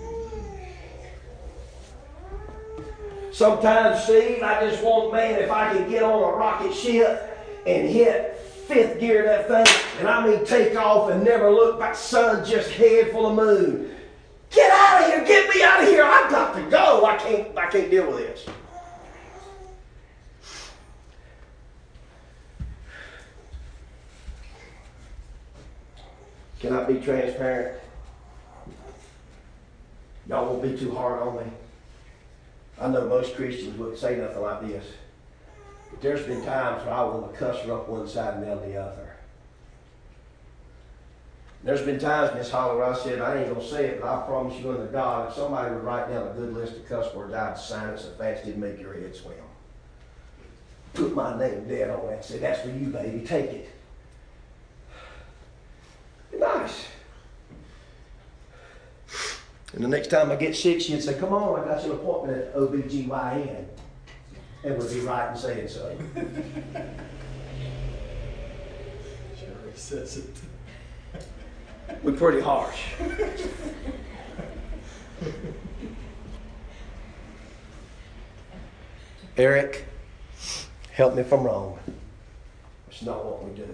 Sometimes, Steve, I just want, man, if I could get on a rocket ship and hit fifth gear that thing, and I mean take off and never look back, sun just head full of moon. Get out of here, get me out of here. I've got to go. I can't deal with this. Can I be transparent? Y'all won't be too hard on me. I know most Christians wouldn't say nothing like this. But there's been times where I want to cuss her up one side and down the other. There's been times, Miss Holly, where I said, I ain't going to say it, but I promise you under God, if somebody would write down a good list of cuss words, I'd sign it so fast it'd make your head swim. Put my name dead on that and say, that's for you, baby, take it. Be nice. And the next time I get sick, she'd say, come on, I got you an appointment at OBGYN. And would be right in saying so. Sure says it. We're pretty harsh. Eric, help me if I'm wrong. It's not what we do.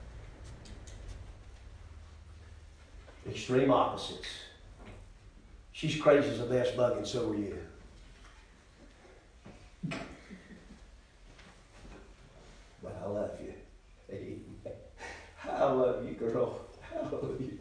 Extreme opposites. She's crazy as a best bug, and so are you. But I love you. Amen. I love you, girl. I love you.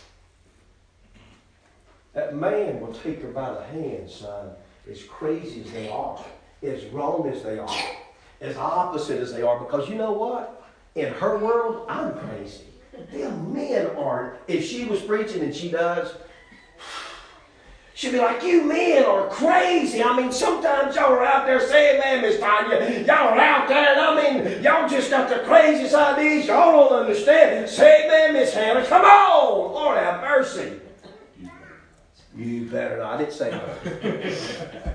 That man will take her by the hand, son, as crazy as they are, as wrong as they are, as opposite as they are, because you know what? In her world, I'm crazy. Them men aren't. If she was preaching, and she does, she'd be like, you men are crazy. I mean, sometimes y'all are out there saying, man, Miss Tanya, y'all are out there, and I mean, y'all just got the craziest ideas. Y'all don't understand. Say, man, Miss Hannah, come on. Lord have mercy. You better not. I didn't say that.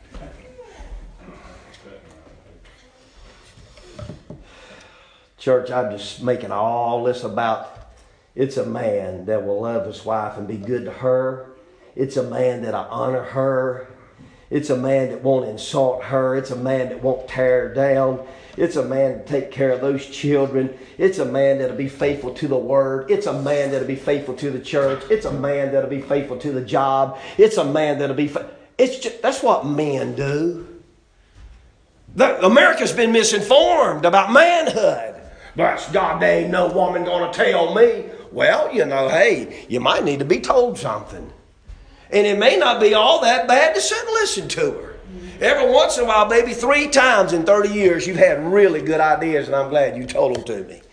Church, I'm just making all this about, it's a man that will love his wife and be good to her. It's a man that'll honor her. It's a man that won't insult her. It's a man that won't tear her down. It's a man to take care of those children. It's a man that'll be faithful to the word. It's a man that'll be faithful to the church. It's a man that'll be faithful to the job. It's a man that'll be that's what men do. America's been misinformed about manhood. But God, there ain't no woman going to tell me. Well, you know, hey, you might need to be told something. And it may not be all that bad to sit and listen to her. Every once in a while, maybe 3 times in 30 years, you've had really good ideas, and I'm glad you told them to me.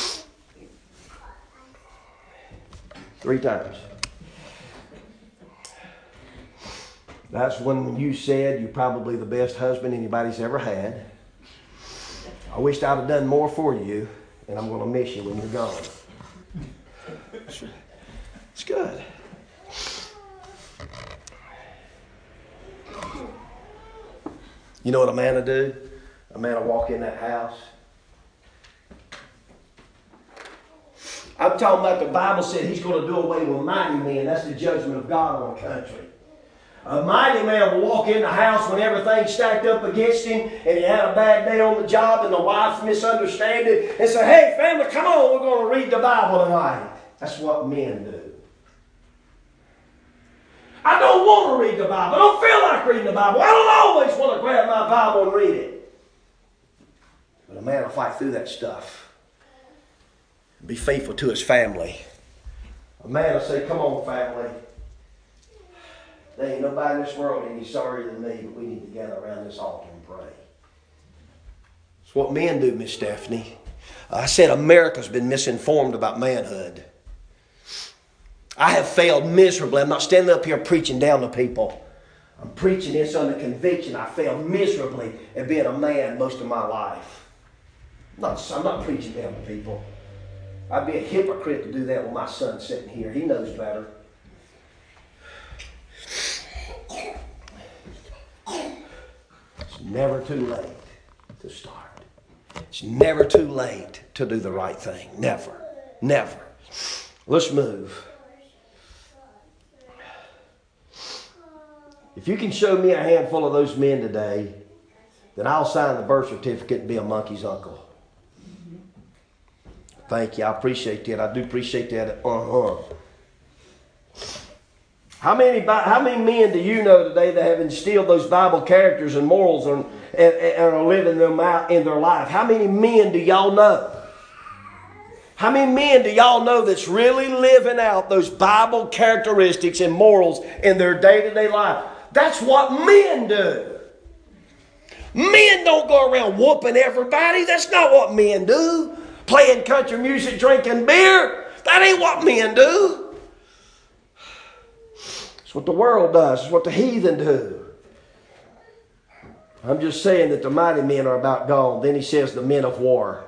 3 times. That's when you said you're probably the best husband anybody's ever had. I wished I'd have done more for you, and I'm going to miss you when you're gone. It's good. You know what a man will do? A man will walk in that house. I'm talking about the Bible said he's going to do away with mighty men. That's the judgment of God on the country. A mighty man will walk in the house when everything's stacked up against him and he had a bad day on the job and the wife misunderstands it and say, hey, family, come on, we're going to read the Bible tonight. That's what men do. I don't want to read the Bible. I don't feel like reading the Bible. I don't always want to grab my Bible and read it. But a man will fight through that stuff. Be faithful to his family. A man will say, come on, family. There ain't nobody in this world any sorrier than me, but we need to gather around this altar and pray. It's what men do, Miss Stephanie. I said America's been misinformed about manhood. I have failed miserably. I'm not standing up here preaching down to people. I'm preaching this under conviction. I failed miserably at being a man most of my life. I'm not preaching down to people. I'd be a hypocrite to do that with my son sitting here. He knows better. It's never too late to start. It's never too late to do the right thing. Never. Never. Let's move. If you can show me a handful of those men today, then I'll sign the birth certificate and be a monkey's uncle. Thank you. I appreciate that. I do appreciate that. How many men do you know today that have instilled those Bible characters and morals and are living them out in their life? How many men do y'all know? How many men do y'all know that's really living out those Bible characteristics and morals in their day-to-day life? That's what men do. Men don't go around whooping everybody. That's not what men do. Playing country music, drinking beer. That ain't what men do. It's what the world does. It's what the heathen do. I'm just saying that the mighty men are about gone. Then he says the men of war.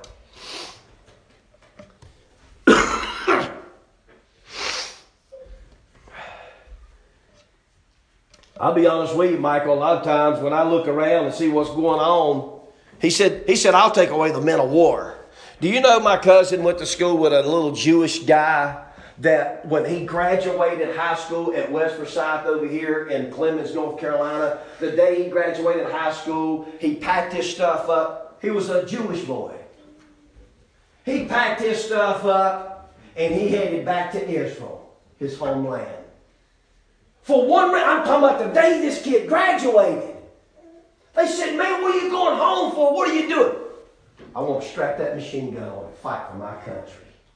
I'll be honest with you, Michael, a lot of times when I look around and see what's going on, he said, I'll take away the men of war. Do you know my cousin went to school with a little Jewish guy that when he graduated high school at West Forsyth over here in Clemens, North Carolina, the day he graduated high school, he packed his stuff up. He was a Jewish boy. He packed his stuff up and he headed back to Israel, his homeland. For one reason, I'm talking about the day this kid graduated. They said, man, what are you going home for? What are you doing? I want to strap that machine gun on and fight for my country.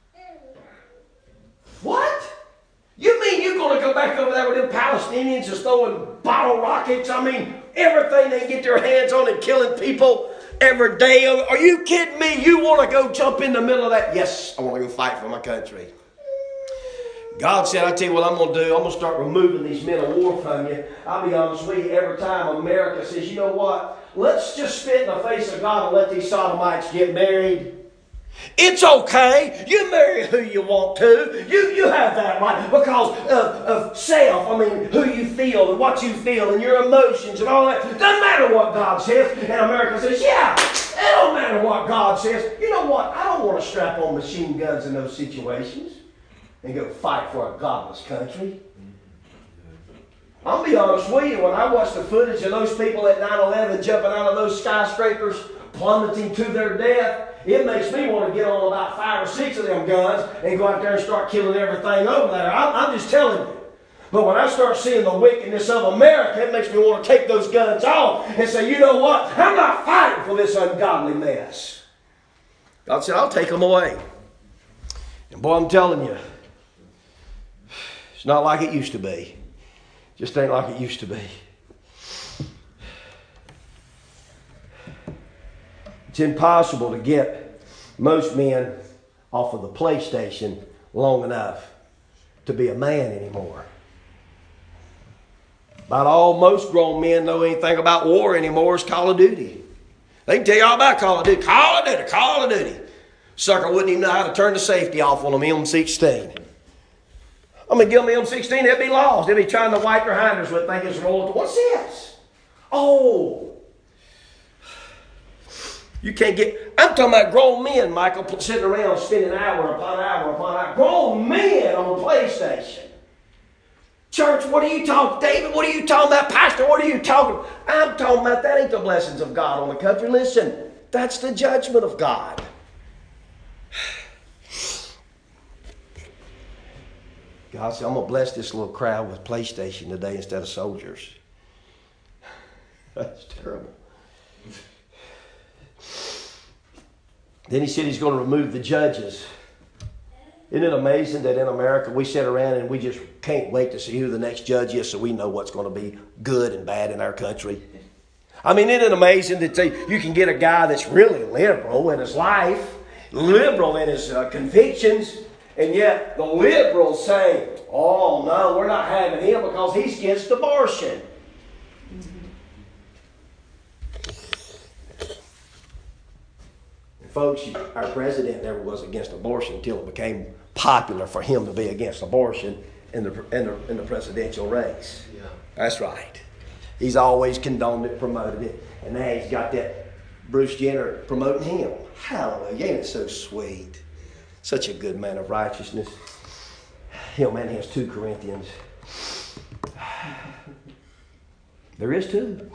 What? You mean you're going to go back over there with them Palestinians just throwing bottle rockets? I mean, everything they get their hands on and killing people every day. Are you kidding me? You want to go jump in the middle of that? Yes, I want to go fight for my country. God said, I tell you what I'm going to do. I'm going to start removing these men of war from you. I'll be honest with you. Every time America says, you know what? Let's just spit in the face of God and let these sodomites get married. It's okay. You marry who you want to. You have that right because of self. I mean, who you feel and what you feel and your emotions and all that. Doesn't matter what God says. And America says, yeah, it don't matter what God says. You know what? I don't want to strap on machine guns in those situations and go fight for a godless country. I'll be honest with you, when I watch the footage of those people at 9/11 jumping out of those skyscrapers, plummeting to their death, it makes me want to get on about 5 or 6 of them guns and go out there and start killing everything over there. I'm just telling you. But when I start seeing the wickedness of America, it makes me want to take those guns off and say, you know what? I'm not fighting for this ungodly mess. God said, I'll take them away. And boy, I'm telling you, it's not like it used to be. Just ain't like it used to be. It's impossible to get most men off of the PlayStation long enough to be a man anymore. About all most grown men know anything about war anymore is Call of Duty. They can tell you all about Call of Duty. Call of Duty, Call of Duty. Sucker wouldn't even know how to turn the safety off on them M16. I'm going to give them M16, they'll be lost. They'll be trying to wipe their hinders with thinking it's rolled. What's this? Oh. You can't get... I'm talking about grown men, Michael, sitting around spending hour upon hour upon hour. Grown men on PlayStation. Church, what are you talking... David, what are you talking about? Pastor, what are you talking... I'm talking about that ain't the blessings of God on the country. Listen, that's the judgment of God. God said, I'm going to bless this little crowd with PlayStation today instead of soldiers. That's terrible. Then he said he's going to remove the judges. Isn't it amazing that in America we sit around and we just can't wait to see who the next judge is so we know what's going to be good and bad in our country? I mean, isn't it amazing that you can get a guy that's really liberal in his life, liberal in his convictions, and yet the liberals say, oh, no, we're not having him because he's against abortion. And folks, our president never was against abortion until it became popular for him to be against abortion in the presidential race. Yeah. That's right. He's always condoned it, promoted it, and now he's got that Bruce Jenner promoting him. Hallelujah. Ain't it so sweet? Such a good man of righteousness. Hell, man, he has 2 Corinthians. There is 2.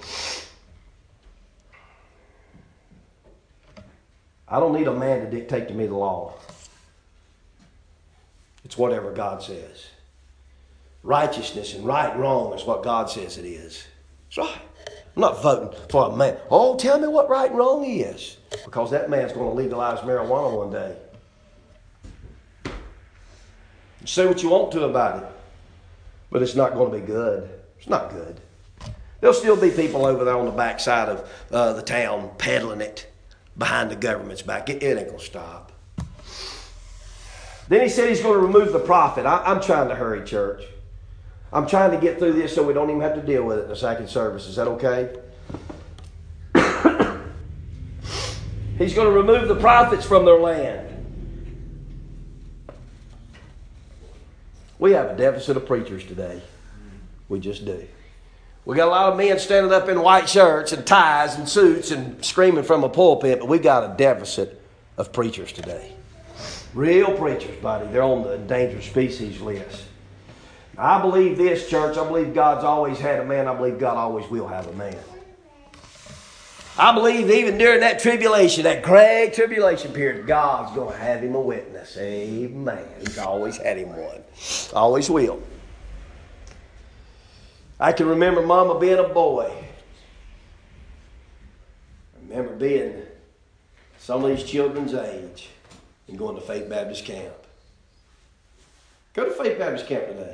I don't need a man to dictate to me the law. It's whatever God says. Righteousness and right and wrong is what God says it is. That's right. I'm not voting for a man. Oh, tell me what right and wrong is. Because that man's going to legalize marijuana one day. Say what you want to about it. But it's not going to be good. It's not good. There'll still be people over there on the backside of the town peddling it behind the government's back. It ain't going to stop. Then he said he's going to remove the prophet. I'm trying to hurry, church. I'm trying to get through this so we don't even have to deal with it in the second service. Is that okay? He's going to remove the prophets from their land. We have a deficit of preachers today. We just do. We got a lot of men standing up in white shirts and ties and suits and screaming from a pulpit, but we got a deficit of preachers today. Real preachers, buddy. They're on the endangered species list. I believe this, church. I believe God's always had a man. I believe God always will have a man. I believe even during that tribulation, that great tribulation period, God's going to have him a witness. Amen. He's always had him one. Always will. I can remember Mama being a boy. I remember being some of these children's age and going to Faith Baptist Camp. Go to Faith Baptist Camp today.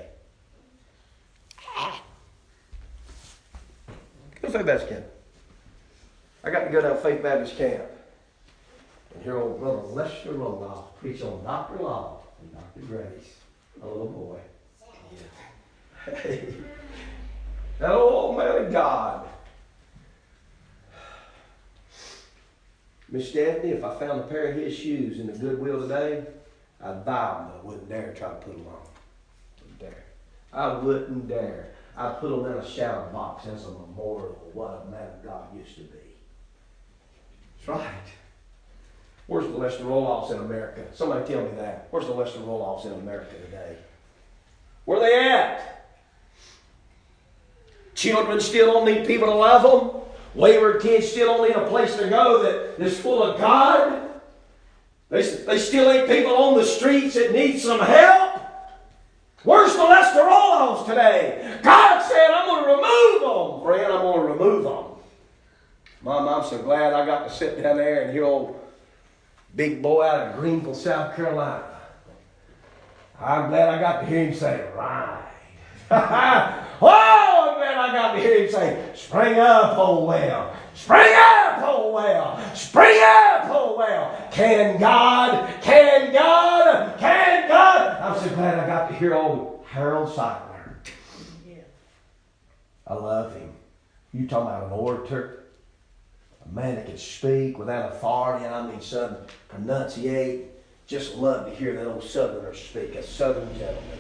Go to Faith Baptist Camp. I got to go down to Faith Baptist Camp and hear old Brother Lester Roloff preach on Dr. Law and Dr. Grace, a little boy. Hey, that old man of God. Miss Stephanie, if I found a pair of his shoes in the Goodwill today, I'd buy them, but I wouldn't dare try to put them on. Wouldn't dare. I wouldn't dare. I'd put them in a shadow box as a memorial of what a man of God used to be. That's right. Where's the Lester Roloffs in America? Somebody tell me that. Where's the Lester Roloffs in America today? Where are they at? Children still don't need people to love them. Wayward kids still don't need a place to go that is full of God. They still ain't people on the streets that need some help. Where's the Lester Roloffs today? God said, I'm going to remove them. Friend, I'm going to remove them. Mom, I'm so glad I got to sit down there and hear old big boy out of Greenville, South Carolina. I'm glad I got to hear him say, right. Oh, man, I got to hear him say, spring up, oh well. Spring up, oh well. Spring up, oh well. Can God? Can God? Can God? I'm so glad I got to hear old Harold Seidler. Yeah. I love him. You talking about an orator? A man that can speak without authority, and I mean, son, pronunciate. Just love to hear that old Southerner speak, a Southern gentleman.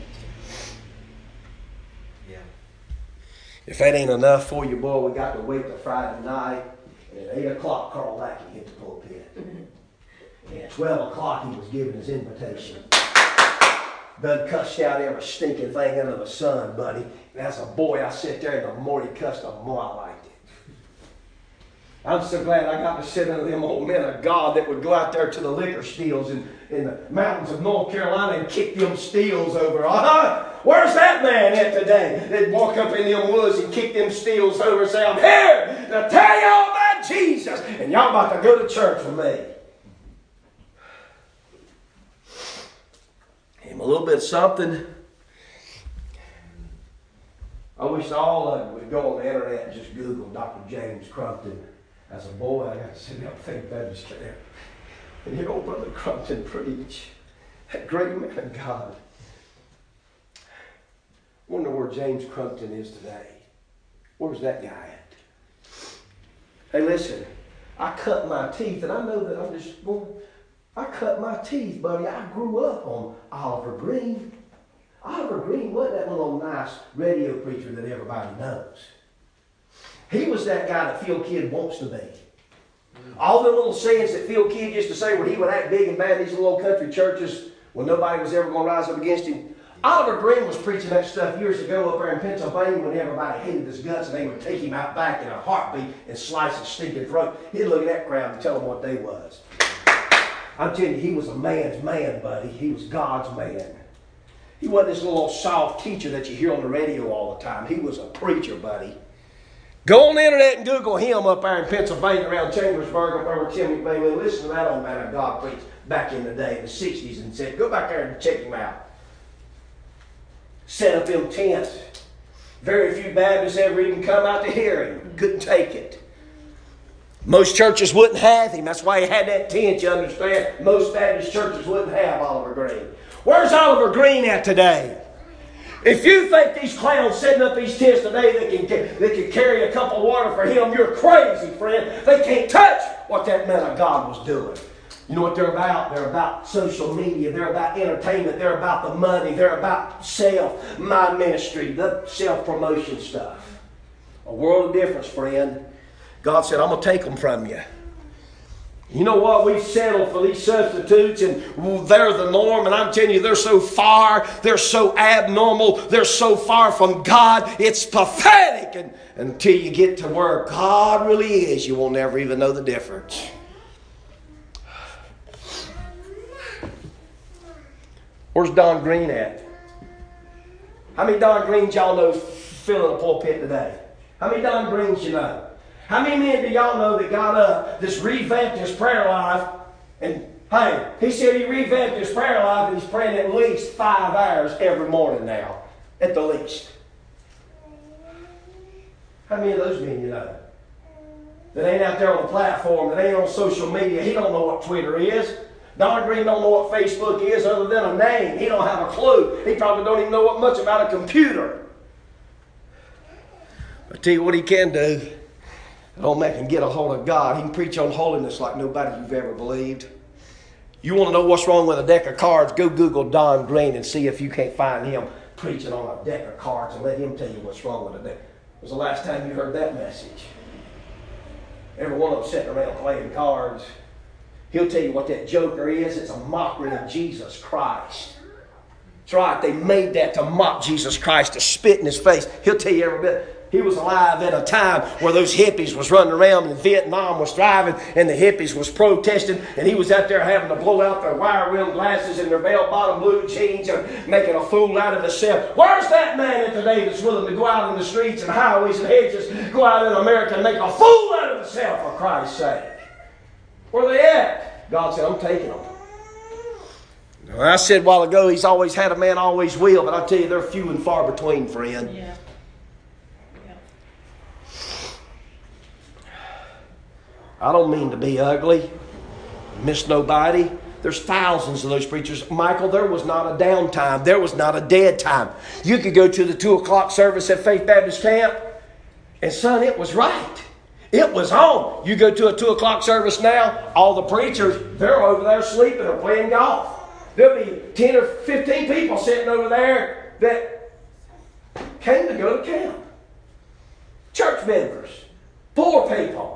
Yeah. If that ain't enough for you, boy, we got to wait till Friday night. And at 8 o'clock, Carl Lackey hit the pulpit. And at 12 o'clock, he was giving his invitation. Done cussed out every stinking thing under the sun, buddy. And as a boy, I sit there, and the more he cussed, the more I liked it. I'm so glad I got to sit under them old men of God that would go out there to the liquor steels in the mountains of North Carolina and kick them steels over. Where's that man at today? They'd walk up in them woods and kick them steels over and say, I'm here to tell y'all about Jesus. And y'all about to go to church with me. him a little bit of something. I wish all of you would go on the internet and just Google Dr. James Crumpton. As a boy, I got to sit down and think Baptist camp and hear old Brother Crumpton preach. That great man of God. I wonder where James Crumpton is today. Where's that guy at? Hey, listen, I cut my teeth, and I know that I'm just going, I cut my teeth, buddy. I grew up on Oliver Green. Oliver Green wasn't that little nice radio preacher that everybody knows. He was that guy that Phil Kidd wants to be. All the little sayings that Phil Kidd used to say when he would act big and bad in these little old country churches when nobody was ever going to rise up against him. Oliver Green was preaching that stuff years ago up there in Pennsylvania when everybody hated his guts and they would take him out back in a heartbeat and slice his stinking throat. He'd look at that crowd and tell them what they was. I'm telling you, he was a man's man, buddy. He was God's man. He wasn't this little soft teacher that you hear on the radio all the time. He was a preacher, buddy. Go on the internet and Google him up there in Pennsylvania around Chambersburg, up there where Tim McVeigh. Listen to that old man of God preached back in the day, in the 60s, and said, go back there and check him out. Set up them tents. Very few Baptists ever even come out to hear him. Couldn't take it. Most churches wouldn't have him. That's why he had that tent, you understand. Most Baptist churches wouldn't have Oliver Green. Where's Oliver Green at today? If you think these clowns setting up these tents today that can carry a cup of water for him, you're crazy, friend. They can't touch what that man of God was doing. You know what they're about? They're about social media. They're about entertainment. They're about the money. They're about self, my ministry, the self-promotion stuff. A world of difference, friend. God said, I'm going to take them from you. You know what? We've settled for these substitutes and they're the norm. And I'm telling you, they're so far. They're so abnormal. They're so far from God. It's pathetic. And until you get to where God really is, you will never even know the difference. Where's Don Green at? How many Don Greens y'all know filling a pulpit today? How many Don Greens you know? How many men do y'all know that got up, just revamped his prayer life? And hey, he said he revamped his prayer life and he's praying at least 5 hours every morning now. At the least. How many of those men you know? That ain't out there on the platform, that ain't on social media. He don't know what Twitter is. Don Green don't know what Facebook is other than a name. He don't have a clue. He probably don't even know what much about a computer. I tell you what he can do. That old man can get a hold of God. He can preach on holiness like nobody you've ever believed. You want to know what's wrong with a deck of cards? Go Google Don Green and see if you can't find him preaching on a deck of cards and let him tell you what's wrong with a deck. When was the last time you heard that message? Every one of them sitting around playing cards. He'll tell you what that joker is. It's a mockery of Jesus Christ. That's right. They made that to mock Jesus Christ, to spit in his face. He'll tell you every bit. He was alive at a time where those hippies was running around and Vietnam was thriving and the hippies was protesting and he was out there having to blow out their wire rim glasses and their bell-bottom blue jeans and making a fool out of himself. Where's that man today that's willing to go out in the streets and highways and hedges, go out in America and make a fool out of himself for Christ's sake? Where are they at? God said, I'm taking them. Now, I said a while ago, he's always had a man, always will, but I tell you, they're few and far between, friend. Yeah. I don't mean to be ugly, miss nobody. There's thousands of those preachers. Michael, there was not a downtime. There was not a dead time. You could go to the 2 o'clock service at Faith Baptist Camp, and son, it was right. It was on. You go to a 2 o'clock service now, all the preachers, they're over there sleeping or playing golf. There'll be 10 or 15 people sitting over there that came to go to camp. Church members, poor people.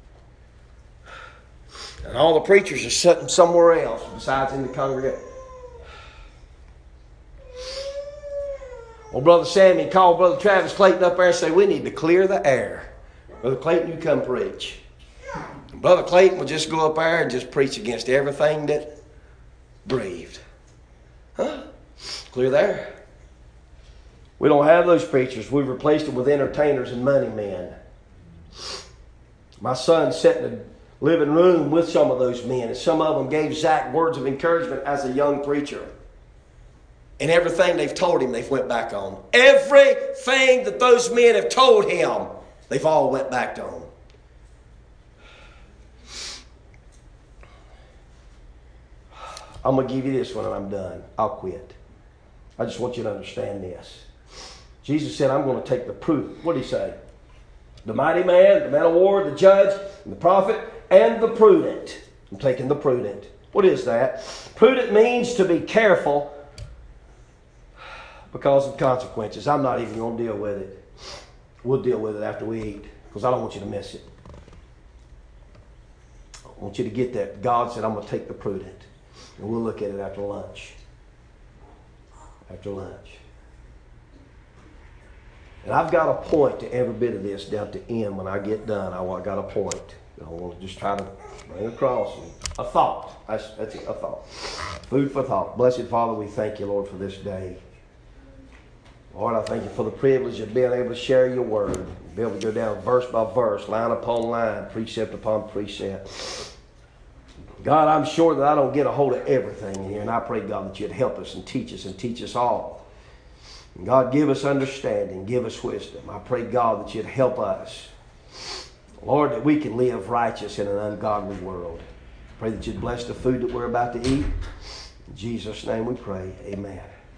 And all the preachers are sitting somewhere else besides in the congregation. Well, Brother Sammy called Brother Travis Clayton up there and said, we need to clear the air. Brother Clayton, you come preach. And Brother Clayton will just go up there and just preach against everything that breathed. Huh? Clear the air. We don't have those preachers. We've replaced them with entertainers and money men. My son sat in the living room with some of those men, and some of them gave Zach words of encouragement as a young preacher. And everything they've told him, they've went back on. Everything that those men have told him, they've all went back on. I'm going to give you this one and I'm done. I'll quit. I just want you to understand this. Jesus said, I'm going to take the prudent. What did he say? The mighty man, the man of war, the judge, and the prophet, and the prudent. I'm taking the prudent. What is that? Prudent means to be careful because of consequences. I'm not even going to deal with it. We'll deal with it after we eat because I don't want you to miss it. I want you to get that. God said, I'm going to take the prudent. And we'll look at it after lunch. After lunch. And I've got a point to every bit of this down to end. When I get done, I got a point. I want to just try to bring across a thought. That's it, a thought. Food for thought. Blessed Father, we thank you, Lord, for this day. Lord, I thank you for the privilege of being able to share your word. Be able to go down verse by verse, line upon line, precept upon precept. God, I'm sure that I don't get a hold of everything in here, and I pray, God, that you'd help us and teach us all. And God, give us understanding, give us wisdom. I pray, God, that you'd help us. Lord, that we can live righteous in an ungodly world. Pray that you'd bless the food that we're about to eat. In Jesus' name we pray. Amen.